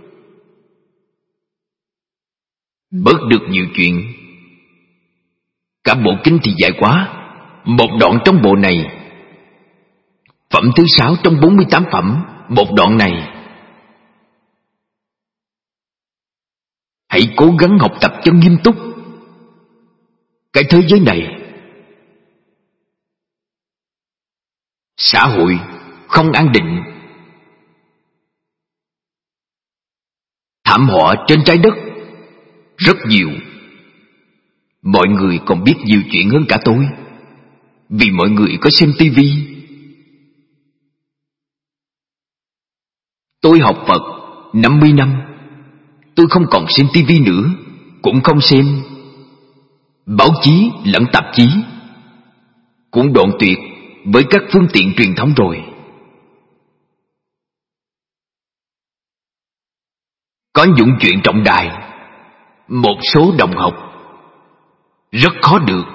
A: Bớt được nhiều chuyện. Cả bộ kinh thì dài quá. Một đoạn trong bộ này, phẩm thứ 6 trong 48 phẩm, một đoạn này, hãy cố gắng học tập cho nghiêm túc. Cái thế giới này, xã hội không an định, thảm họa trên trái đất rất nhiều. Mọi người còn biết nhiều chuyện hơn cả tôi, vì mọi người có xem tivi. Tôi học Phật 50 năm, tôi không còn xem tivi nữa, cũng không xem báo chí lẫn tạp chí, cũng đoạn tuyệt với các phương tiện truyền thống rồi. Có những chuyện trọng đại, một số đồng học rất khó được.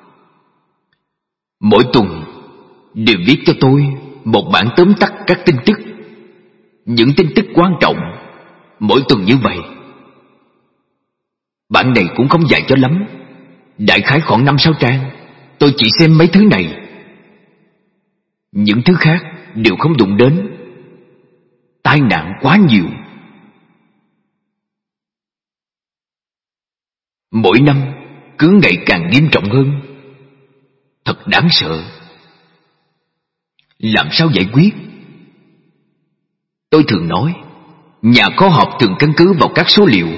A: Mỗi tuần đều viết cho tôi một bản tóm tắt các tin tức, những tin tức quan trọng, mỗi tuần như vậy. Bản này cũng không dài cho lắm, đại khái khoảng 5-6 trang. Tôi chỉ xem mấy thứ này, những thứ khác đều không đụng đến. Tai nạn quá nhiều. Mỗi năm cứ ngày càng nghiêm trọng hơn. Thật đáng sợ. Làm sao giải quyết? Tôi thường nói, nhà khoa học thường căn cứ vào các số liệu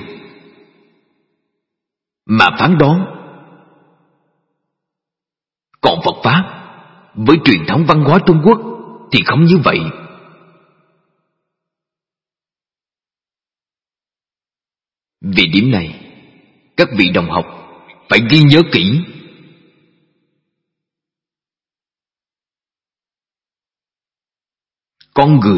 A: mà phán đoán. Còn Phật Pháp với truyền thống văn hóa Trung Quốc thì không như vậy. Về điểm này, các vị đồng học phải ghi nhớ kỹ. Con người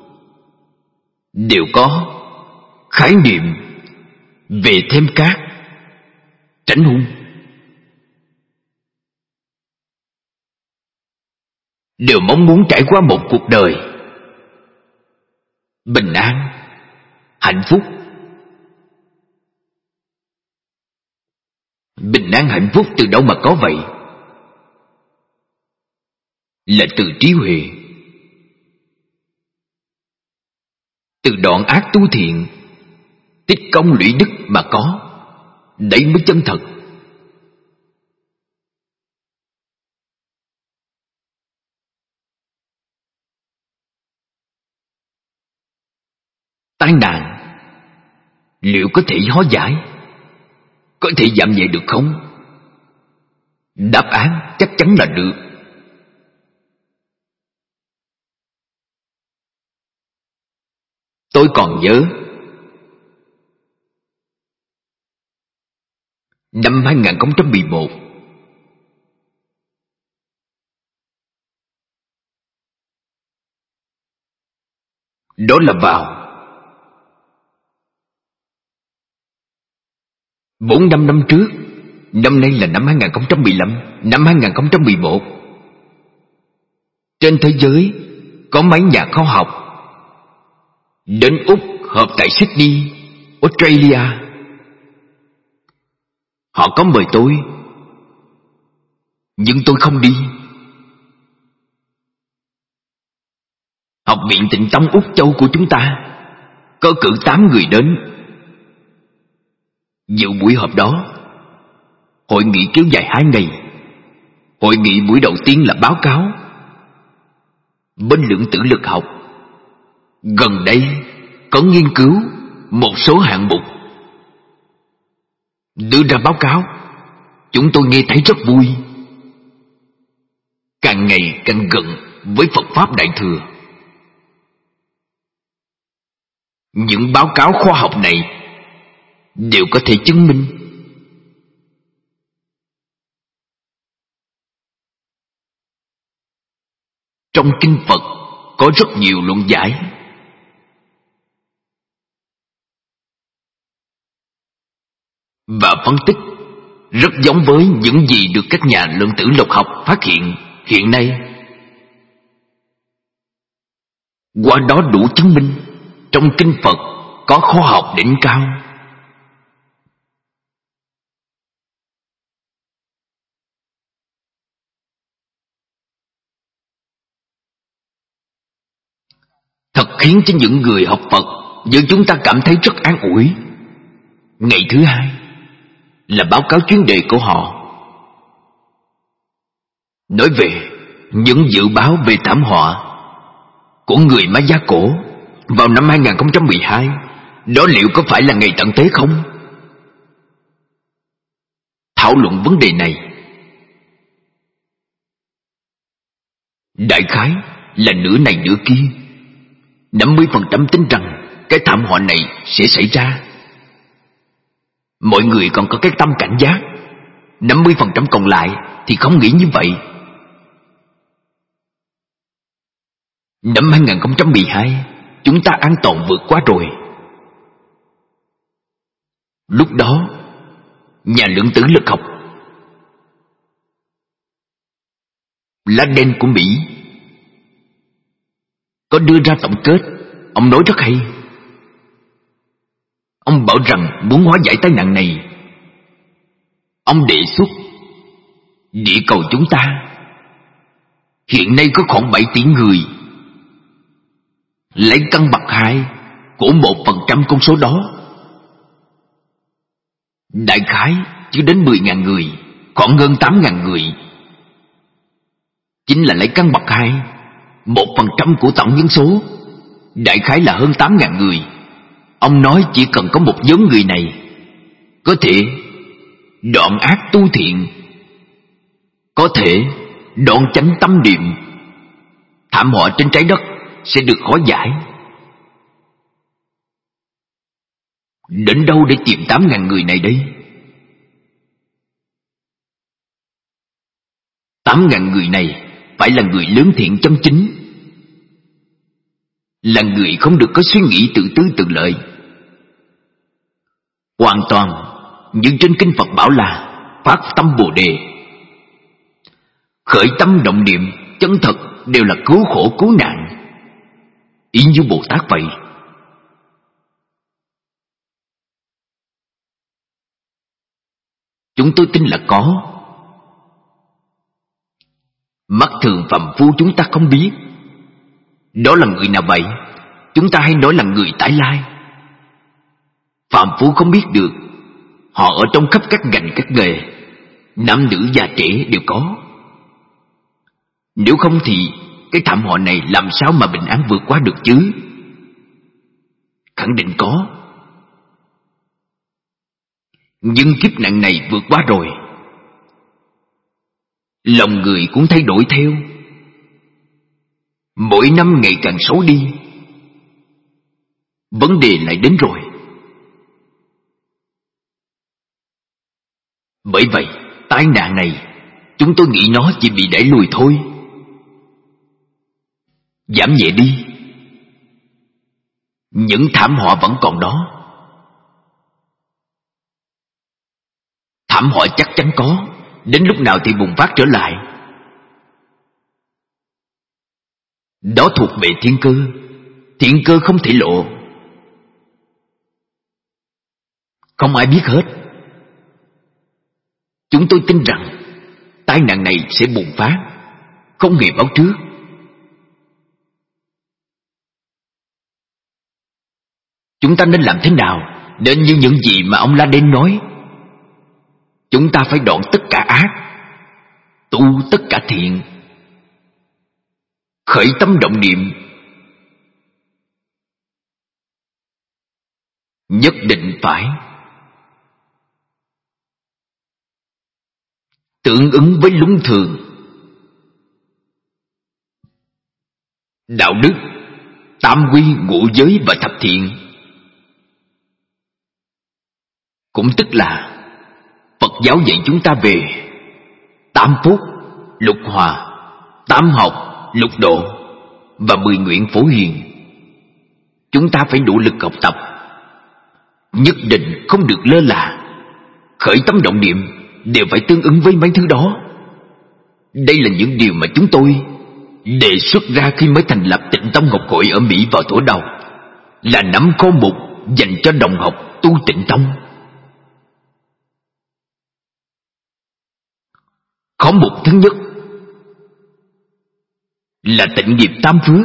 A: đều có khái niệm về thêm cát, tránh hung. Đều mong muốn trải qua một cuộc đời bình an, hạnh phúc. Bình an hạnh phúc từ đâu mà có vậy? Là từ trí huệ, từ đoạn ác tu thiện, tích công lũy đức mà có. Đấy mới chân thật. Tai nạn liệu có thể hóa giải, có thể giảm nhẹ được không? Đáp án chắc chắn là được. Tôi còn nhớ năm 2011, đó là vào 4-5 năm trước. Năm nay là năm 2015, năm 2011. Trên thế giới có mấy nhà khoa học đến Úc họp tại Sydney, Australia. Họ có mời tôi, nhưng tôi không đi. Học viện Tịnh Tông Úc Châu của chúng ta có cử 8 người đến dự buổi họp đó. Hội nghị kéo dài 2 ngày. Hội nghị buổi đầu tiên là báo cáo. Bên lượng tử lực học gần đây có nghiên cứu một số hạng mục, đưa ra báo cáo. Chúng tôi nghe thấy rất vui. Càng ngày càng gần với Phật Pháp Đại Thừa. Những báo cáo khoa học này đều có thể chứng minh trong kinh Phật có rất nhiều luận giải. Và phân tích rất giống với những gì được các nhà lượng tử lực học phát hiện hiện nay. Qua đó đủ chứng minh trong kinh Phật có khoa học đỉnh cao. Thật khiến cho những người học Phật như chúng ta cảm thấy rất an ủi. Ngày thứ hai là báo cáo chuyên đề của họ, nói về những dự báo về thảm họa của người Maya cổ vào năm 2012. Đó liệu có phải là ngày tận thế không? Thảo luận vấn đề này, đại khái là nửa này nửa kia. 50% tin rằng cái thảm họa này sẽ xảy ra. Mọi người còn có cái tâm cảnh giác. 50% còn lại thì không nghĩ như vậy. Năm 2012 chúng ta an toàn vượt qua rồi. Lúc đó nhà lượng tử lực học lá đen của Mỹ có đưa ra tổng kết. Ông nói rất hay. Ông bảo rằng muốn hóa giải tai nạn này, ông đề xuất địa cầu chúng ta hiện nay có khoảng 7 tỷ người. Lấy căn bậc 2 của 1% con số đó, đại khái chưa đến 10.000 người, khoảng hơn 8.000 người. Chính là lấy căn bậc 2, 1% của tổng dân số, đại khái là hơn 8.000 người. Ông nói chỉ cần có một nhóm người này có thể đoạn ác tu thiện, có thể đoạn chánh tâm niệm, thảm họa trên trái đất sẽ được hóa giải. Đến đâu để tìm 8.000 người này đây? 8.000 người này phải là người lớn thiện chân chính, là người không được có suy nghĩ tự tư tự lợi, hoàn toàn như trên kinh Phật bảo là phát tâm Bồ Đề, khởi tâm động niệm chân thật đều là cứu khổ cứu nạn, y như Bồ Tát vậy. Chúng tôi tin là có. Mắt thường phàm phu chúng ta không biết đó là người nào vậy. Chúng ta hay nói là người tái lai. Phàm phu không biết được, họ ở trong khắp các ngành các nghề, nam nữ già trẻ đều có. Nếu không thì cái thảm họa này làm sao mà bình an vượt qua được chứ? Khẳng định có. Nhưng kiếp nạn này vượt qua rồi, lòng người cũng thay đổi theo. Mỗi năm ngày càng xấu đi. Vấn đề lại đến rồi. Bởi vậy, tai nạn này chúng tôi nghĩ nó chỉ bị đẩy lùi thôi. Giảm nhẹ đi. Những thảm họa vẫn còn đó. Thảm họa chắc chắn có. Đến lúc nào thì bùng phát trở lại. Đó thuộc về thiên cơ. Thiên cơ không thể lộ. Không ai biết hết. Chúng tôi tin rằng tai nạn này sẽ bùng phát, không hề báo trước. Chúng ta nên làm thế nào? Nên như những gì mà ông La Đen nói. Chúng ta phải đoạn tất cả ác, tu tất cả thiện, khởi tâm động niệm, nhất định phải tương ứng với luân thường, đạo đức, tam quy, ngũ giới và thập thiện. Cũng tức là Phật giáo dạy chúng ta về tam phúc, lục hòa, tam học, lục độ và 10 nguyện phổ hiền. Chúng ta phải nỗ lực học tập, nhất định không được lơ là. Khởi tâm động niệm đều phải tương ứng với mấy thứ đó. Đây là những điều mà chúng tôi đề xuất ra khi mới thành lập Tịnh Tông Ngọc Hội ở Mỹ vào thuở đầu, là 5 câu mục dành cho đồng học tu Tịnh Tông. Khóa mục thứ nhất là tịnh nghiệp tam phước,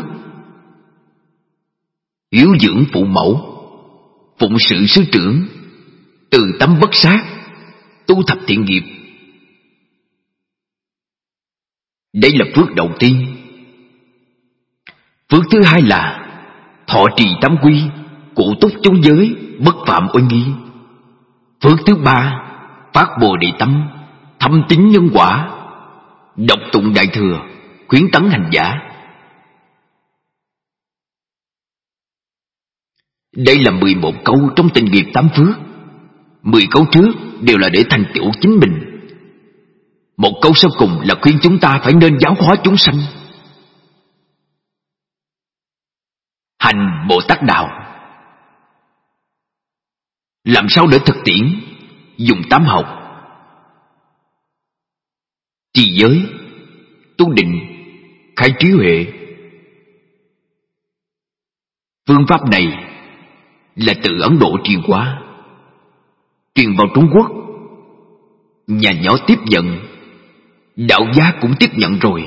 A: hiếu dưỡng phụ mẫu, phụng sự sư trưởng, từ tâm bất sát, tu thập thiện nghiệp. Đây là phước đầu tiên. Phước thứ hai là thọ trì tam quy, cụ túc chung giới, bất phạm oai nghi. Phước thứ ba phát bồ đề tâm, thâm tín nhân quả, đọc tụng đại thừa, khuyến tấn hành giả. Đây là 11 câu trong tịnh nghiệp tám phước. 10 câu trước đều là để thành tựu chính mình. Một câu sau cùng là khuyên chúng ta phải nên giáo hóa chúng sanh. Hành Bồ Tát Đạo. Làm sao để thực tiễn? Dùng tám học: trì giới, tu định, khai trí huệ. Phương pháp này là từ Ấn Độ truyền qua, truyền vào Trung Quốc. Nhà nhỏ tiếp nhận, đạo gia cũng tiếp nhận rồi.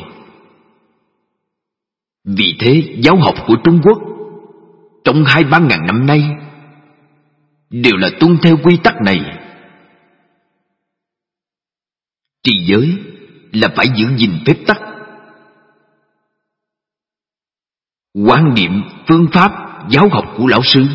A: Vì thế giáo học của Trung Quốc trong 2-3 ngàn năm nay đều là tuân theo quy tắc này. Trì giới là phải giữ gìn phép tắc, quan niệm, phương pháp giáo học của lão sư.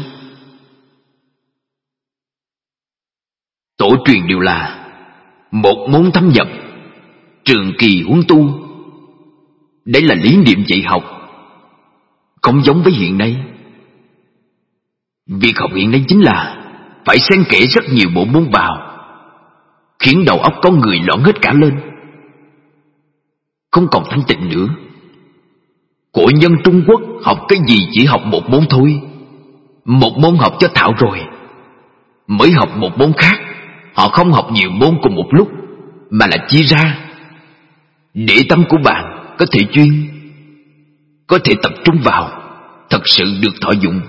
A: Tổ truyền đều là một môn thâm nhập, trường kỳ huấn tu. Đây là lý niệm dạy học, không giống với hiện nay. Việc học hiện nay chính là phải xen kẽ rất nhiều bộ môn vào, khiến đầu óc con người loạn hết cả lên, không còn thanh tịnh nữa. Cổ nhân Trung Quốc học cái gì chỉ học một môn thôi. Một môn học cho thạo rồi mới học một môn khác. Họ không học nhiều môn cùng một lúc, mà là chia ra, để tâm của bạn có thể chuyên, có thể tập trung vào, thật sự được thọ dụng.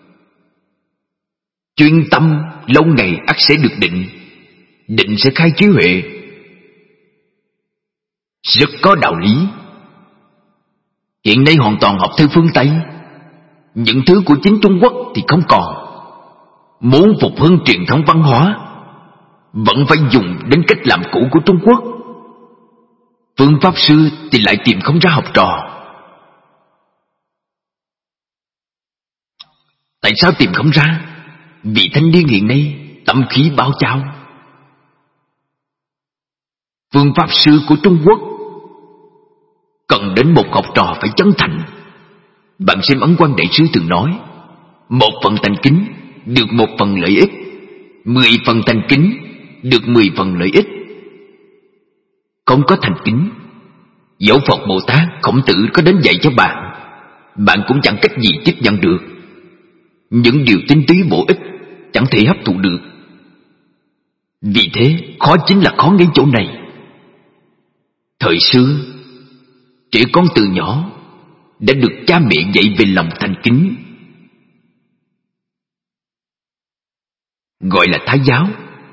A: Chuyên tâm lâu ngày ắt sẽ được định, định sẽ khai trí huệ. Rất có đạo lý. Hiện nay hoàn toàn học theo phương Tây, những thứ của chính Trung Quốc thì không còn. Muốn phục hưng truyền thống văn hóa, vẫn phải dùng đến cách làm cũ của Trung Quốc. Phương pháp sư thì lại tìm không ra học trò. Tại sao tìm không ra? Vì thanh niên hiện nay tâm khí bao trao. Phương pháp sư của Trung Quốc cần đến một học trò phải chân thành. Bạn xem Ấn Quang Đại Sư thường nói, 1 phần thành kính được 1 phần lợi ích, 10 phần thành kính được 10 phần lợi ích. Không có thành kính, dẫu Phật Bồ Tát Khổng Tử có đến dạy cho bạn, bạn cũng chẳng cách gì tiếp nhận được. Những điều tinh túy bổ ích chẳng thể hấp thụ được. Vì thế khó chính là khó ngay chỗ này. Thời xưa, trẻ con từ nhỏ đã được cha mẹ dạy về lòng thành kính, gọi là Thái giáo.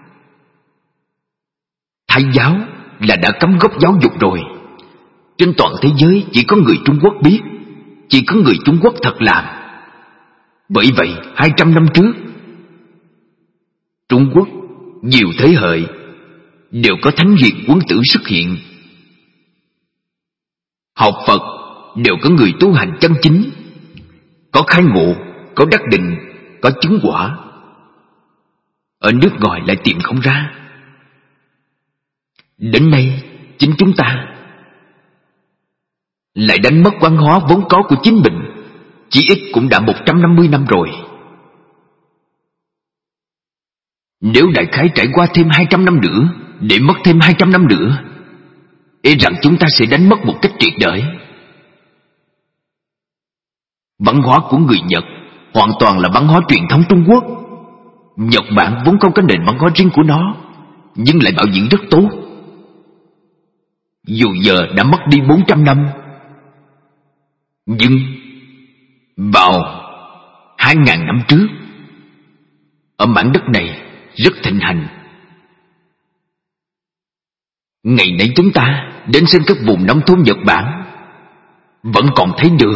A: Thái giáo là đã cắm gốc giáo dục rồi. Trên toàn thế giới chỉ có người Trung Quốc biết, chỉ có người Trung Quốc thật làm. Bởi vậy 200 năm trước, Trung Quốc nhiều thế hệ đều có thánh hiền quân tử xuất hiện. Học Phật đều có người tu hành chân chính, có khai ngộ, có đắc định, có chứng quả. Ở nước ngoài lại tìm không ra. Đến nay chính chúng ta lại đánh mất văn hóa vốn có của chính mình, chỉ ít cũng đã 150 năm rồi. Nếu đại khái trải qua thêm 200 năm nữa, để mất thêm 200 năm nữa, e rằng chúng ta sẽ đánh mất một cách triệt để. Văn hóa của người Nhật hoàn toàn là văn hóa truyền thống Trung Quốc. Nhật Bản vốn không có nền văn hóa riêng của nó, nhưng lại bảo dưỡng rất tốt. Dù giờ đã mất đi 400 năm, nhưng vào 2000 năm trước, ở mảnh đất này rất thịnh hành. Ngày nay chúng ta đến xem các vùng nông thôn Nhật Bản, vẫn còn thấy được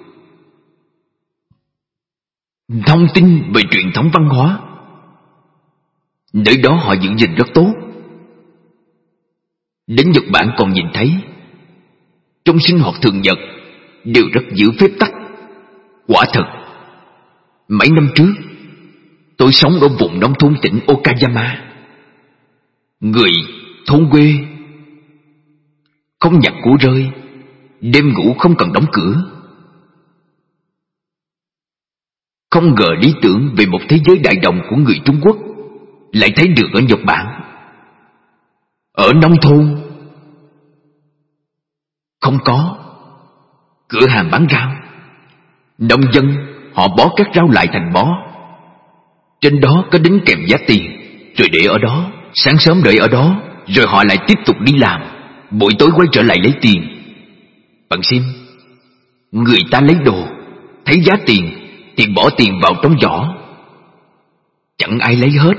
A: thông tin về truyền thống văn hóa. Nơi đó họ giữ gìn rất tốt. Đến Nhật Bản còn nhìn thấy trong sinh hoạt thường nhật đều rất giữ phép tắc. Quả thật, mấy năm trước tôi sống ở vùng nông thôn tỉnh Okayama. Người thôn quê không nhặt của rơi, đêm ngủ không cần đóng cửa. Không ngờ lý tưởng về một thế giới đại đồng của người Trung Quốc lại thấy được ở Nhật Bản. Ở nông thôn không có cửa hàng bán rau, nông dân họ bó các rau lại thành bó, trên đó có đính kèm giá tiền, rồi để ở đó, sáng sớm đợi ở đó, rồi họ lại tiếp tục đi làm, buổi tối quay trở lại lấy tiền. Bạn xem, người ta lấy đồ, thấy giá tiền thì bỏ tiền vào trong giỏ, chẳng ai lấy hết.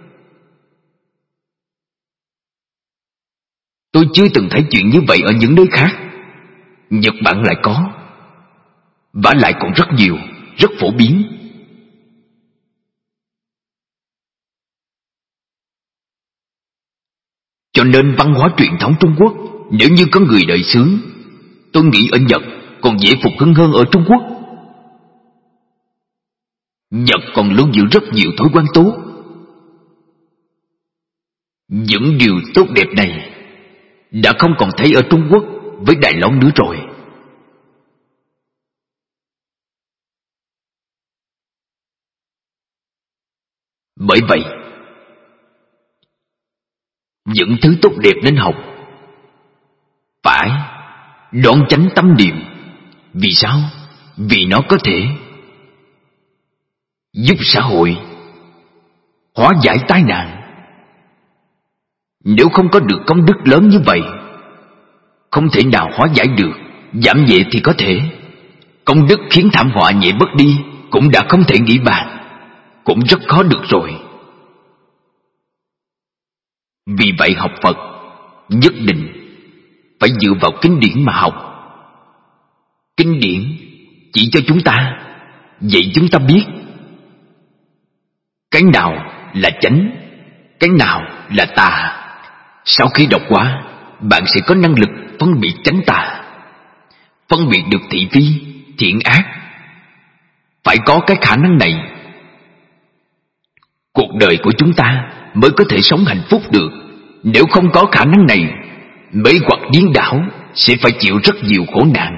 A: Tôi chưa từng thấy chuyện như vậy ở những nơi khác. Nhật Bản lại có, vả lại còn rất nhiều, rất phổ biến. Cho nên văn hóa truyền thống Trung Quốc, nếu như có người đời xướng, tôi nghĩ ở Nhật còn dễ phục hưng hơn ở Trung Quốc. Nhật còn lưu giữ rất nhiều thói quen tốt. Những điều tốt đẹp này đã không còn thấy ở Trung Quốc với Đài Loan nữa rồi. Bởi vậy, những thứ tốt đẹp nên học. Phải đoan chánh tâm niệm. Vì sao? Vì nó có thể giúp xã hội hóa giải tai nạn. Nếu không có được công đức lớn như vậy, không thể nào hóa giải được. Giảm nhẹ thì có thể. Công đức khiến thảm họa nhẹ bớt đi cũng đã không thể nghĩ bàn, cũng rất khó được rồi. Vì vậy học Phật nhất định phải dựa vào kinh điển mà học. Kinh điển chỉ cho chúng ta, dạy chúng ta biết cái nào là chánh, cái nào là tà. Sau khi đọc qua, bạn sẽ có năng lực phân biệt chánh tà, phân biệt được thị phi, thiện ác. Phải có cái khả năng này, cuộc đời của chúng ta mới có thể sống hạnh phúc được. Nếu không có khả năng này, mê hoặc điên đảo, sẽ phải chịu rất nhiều khổ nạn.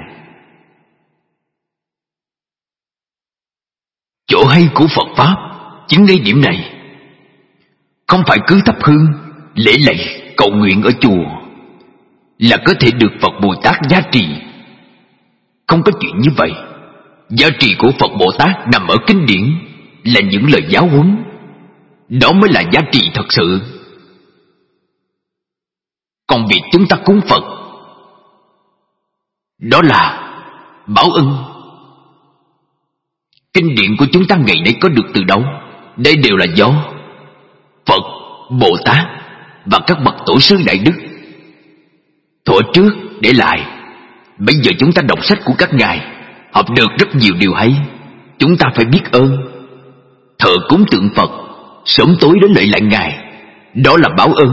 A: Chỗ hay của Phật Pháp chính ngay điểm này. Không phải cứ thắp hương, lễ lạy, cầu nguyện ở chùa là có thể được Phật Bồ Tát gia trì. Không có chuyện như vậy. Giá trị của Phật Bồ Tát nằm ở kinh điển, là những lời giáo huấn. Đó mới là giá trị thật sự. Còn việc chúng ta cúng Phật, đó là báo ân. Kinh điển của chúng ta ngày nay có được từ đâu? Đây đều là do Phật, Bồ Tát và các bậc tổ sư đại đức thuở trước để lại. Bây giờ chúng ta đọc sách của các ngài, học được rất nhiều điều hay. Chúng ta phải biết ơn, thờ cúng tượng Phật, sớm tối đến lạy lại ngài, đó là báo ơn.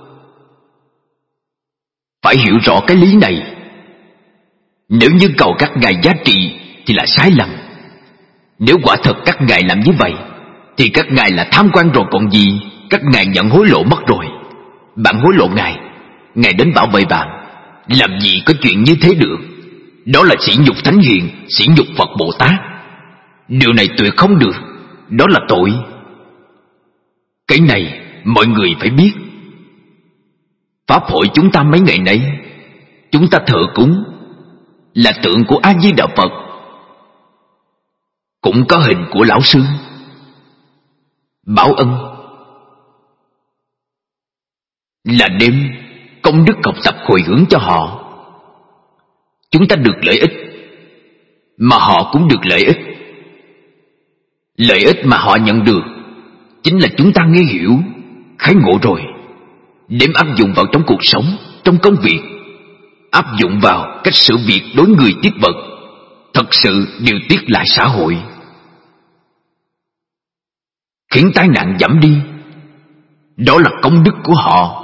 A: Phải hiểu rõ cái lý này. Nếu như cầu các ngài giá trị thì là sai lầm. Nếu quả thật các ngài làm như vậy thì các ngài là tham quan rồi còn gì. Các ngài nhận hối lộ mất rồi. Bạn hối lộ ngài, ngài đến bảo vệ bạn. Làm gì có chuyện như thế được. Đó là sỉ nhục Thánh Hiền, sỉ nhục Phật Bồ Tát. Điều này tuyệt không được. Đó là tội. Cái này mọi người phải biết. Pháp hội chúng ta mấy ngày nay, chúng ta thờ cúng là tượng của A Di Đà Phật, cũng có hình của Lão Sư. Báo ân là đem công đức học tập hồi hướng cho họ. Chúng ta được lợi ích, mà họ cũng được lợi ích. Lợi ích mà họ nhận được chính là chúng ta nghe hiểu, khai ngộ rồi, đem áp dụng vào trong cuộc sống, trong công việc, áp dụng vào cách xử việc đối người tiếp vật, thật sự điều tiết lại xã hội, khiến tai nạn giảm đi. Đó là công đức của họ.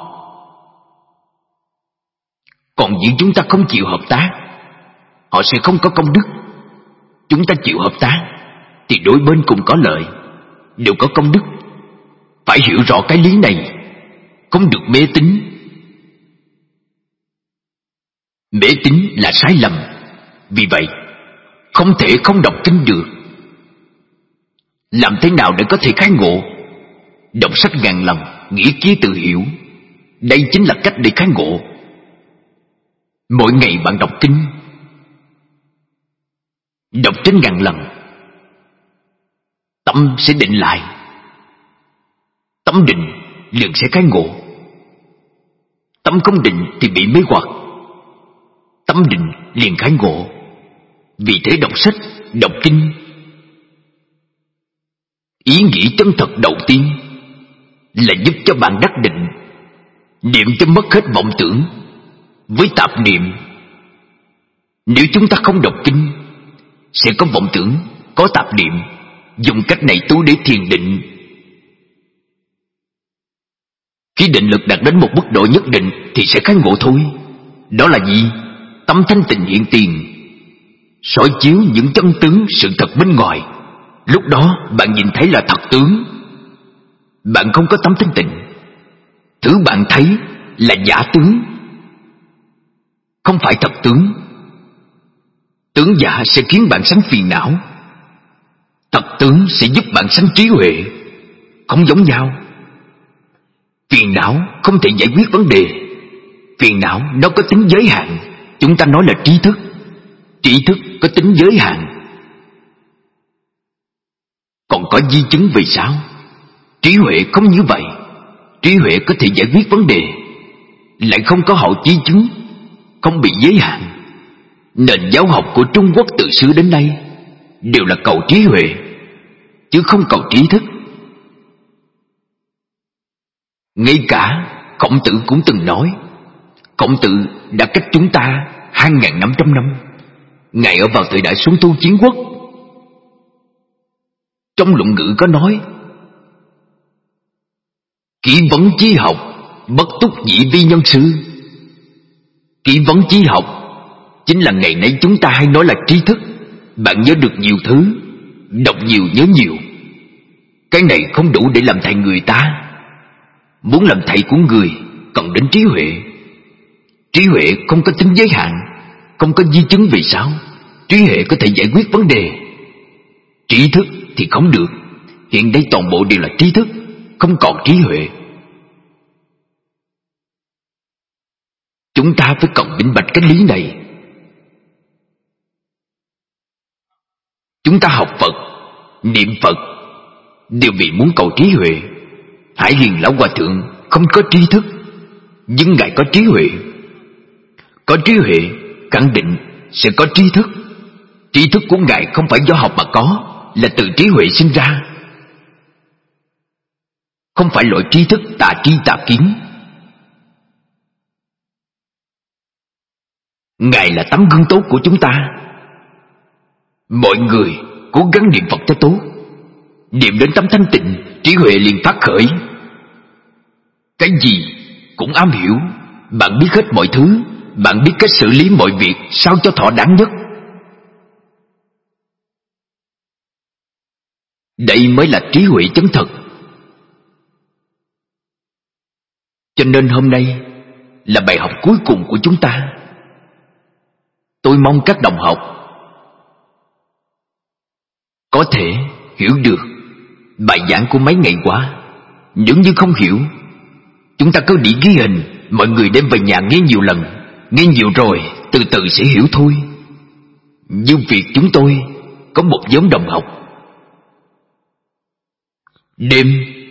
A: Còn những chúng ta không chịu hợp tác, họ sẽ không có công đức. Chúng ta chịu hợp tác thì đối bên cùng có lợi, đều có công đức. Phải hiểu rõ cái lý này, không được mê tín. Mê tín là sai lầm. Vì vậy không thể không đọc kinh được. Làm thế nào để có thể khai ngộ? Đọc sách ngàn lần, nghĩa kia tự hiểu. Đây chính là cách để khai ngộ. Mỗi ngày bạn đọc kinh, đọc trên ngàn lần, tâm sẽ định lại. Tâm định liền sẽ khai ngộ. Tâm không định thì bị mê hoặc. Tâm định liền khai ngộ. Vì thế đọc sách, đọc kinh, ý nghĩ chân thật đầu tiên là giúp cho bạn đắc định, niệm cho mất hết vọng tưởng với tạp niệm. Nếu chúng ta không đọc kinh, sẽ có vọng tưởng, có tạp niệm. Dùng cách này tu để thiền định. Khi định lực đạt đến một mức độ nhất định thì sẽ khai ngộ thôi. Đó là gì? Tâm thanh tịnh hiện tiền, soi chiếu những chân tướng sự thật bên ngoài. Lúc đó bạn nhìn thấy là thật tướng. Bạn không có tâm thanh tịnh, thứ bạn thấy là giả tướng, không phải thật tướng. Tướng giả sẽ khiến bạn sanh phiền não, thật tướng sẽ giúp bạn sanh trí huệ. không giống nhau. Phiền não không thể giải quyết vấn đề. Phiền não nó có tính giới hạn. Chúng ta nói là trí thức. Trí thức có tính giới hạn. Còn có di chứng về sao? Trí huệ không như vậy. Trí huệ có thể giải quyết vấn đề, lại không có hậu di chứng, không bị giới hạn. Nền giáo học của Trung Quốc từ xưa đến nay đều là cầu trí huệ, chứ không cầu trí thức. Ngay cả Khổng Tử cũng từng nói. Khổng Tử đã cách chúng ta 2.500 năm. Ngài ở vào thời đại Xuân Thu Chiến Quốc. Trong luận ngữ có nói: kỹ vấn chi học, bất túc dĩ vi nhân sư. Kỹ vấn chi học chính là ngày nay chúng ta hay nói là trí thức. Bạn nhớ được nhiều thứ, đọc nhiều nhớ nhiều. Cái này không đủ để làm thầy người ta. Muốn làm thầy của người cần đến trí huệ. Trí huệ không có tính giới hạn, không có di chứng. Vì sao? Trí huệ có thể giải quyết vấn đề. Trí thức thì không được. Hiện đây toàn bộ đều là trí thức, không còn trí huệ. Chúng ta phải cần minh bạch cái lý này. Chúng ta học Phật, niệm Phật đều vì muốn cầu trí huệ. Hải Hiền Lão Hòa Thượng không có trí thức, nhưng Ngài có trí huệ. Có trí huệ khẳng định sẽ có trí thức. Trí thức của Ngài không phải do học mà có, là từ trí huệ sinh ra. Không phải loại trí thức tà tri tà kiến. Ngài là tấm gương tốt của chúng ta. Mọi người cố gắng niệm Phật cho tốt. Niệm đến tâm thanh tịnh, trí huệ liền phát khởi. Cái gì cũng am hiểu. Bạn biết hết mọi thứ. Bạn biết cách xử lý mọi việc sao cho thỏa đáng nhất. Đây mới là trí huệ chân thật. Cho nên hôm nay là bài học cuối cùng của chúng ta. Tôi mong các đồng học có thể hiểu được bài giảng của mấy ngày qua. Nếu như không hiểu, chúng ta cứ đi ghi hình, mọi người đem về nhà nghe nhiều lần. Nghe nhiều rồi, từ từ sẽ hiểu thôi. Như việc chúng tôi có một nhóm đồng học, đêm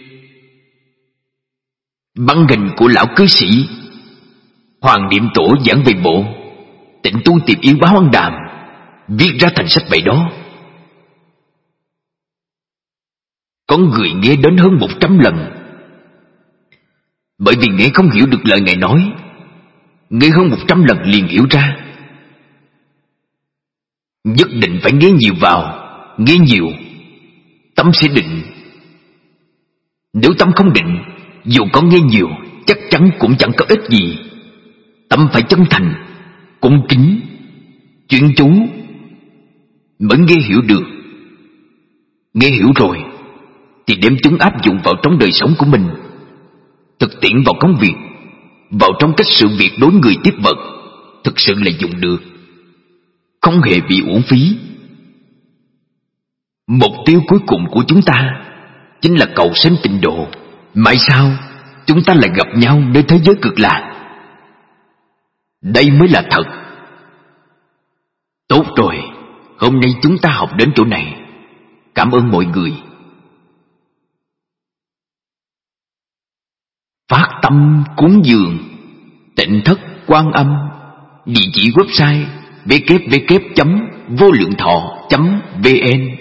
A: băng hình của lão cư sĩ Hoàng Niệm Tổ giảng về bộ Tịnh Tu Tìm Yêu Báo Ân Đàm, viết ra thành sách vậy đó. Có người nghe đến hơn 100 lần. Bởi vì nghe không hiểu được lời Ngài nói, nghe hơn 100 lần liền hiểu ra. Nhất định phải nghe nhiều vào. Nghe nhiều, tâm sẽ định. Nếu tâm không định, dù có nghe nhiều, chắc chắn cũng chẳng có ích gì. Tâm phải chân thành, cung kính, chuyên chú mới nghe hiểu được. Nghe hiểu rồi thì đem chúng áp dụng vào trong đời sống của mình, thực tiễn vào công việc, vào trong cách sự việc đối người tiếp vật, thực sự là dùng được, không hề bị uổng phí. Mục tiêu cuối cùng của chúng ta chính là cầu sanh tịnh độ. Mãi sau chúng ta lại gặp nhau nơi thế giới cực lạc. Đây mới là thật. Tốt rồi, hôm nay chúng ta học đến chỗ này. Cảm ơn mọi người. Phát tâm cúng dường Tịnh Thất Quan Âm. Địa chỉ website www.volượngthọ.vn.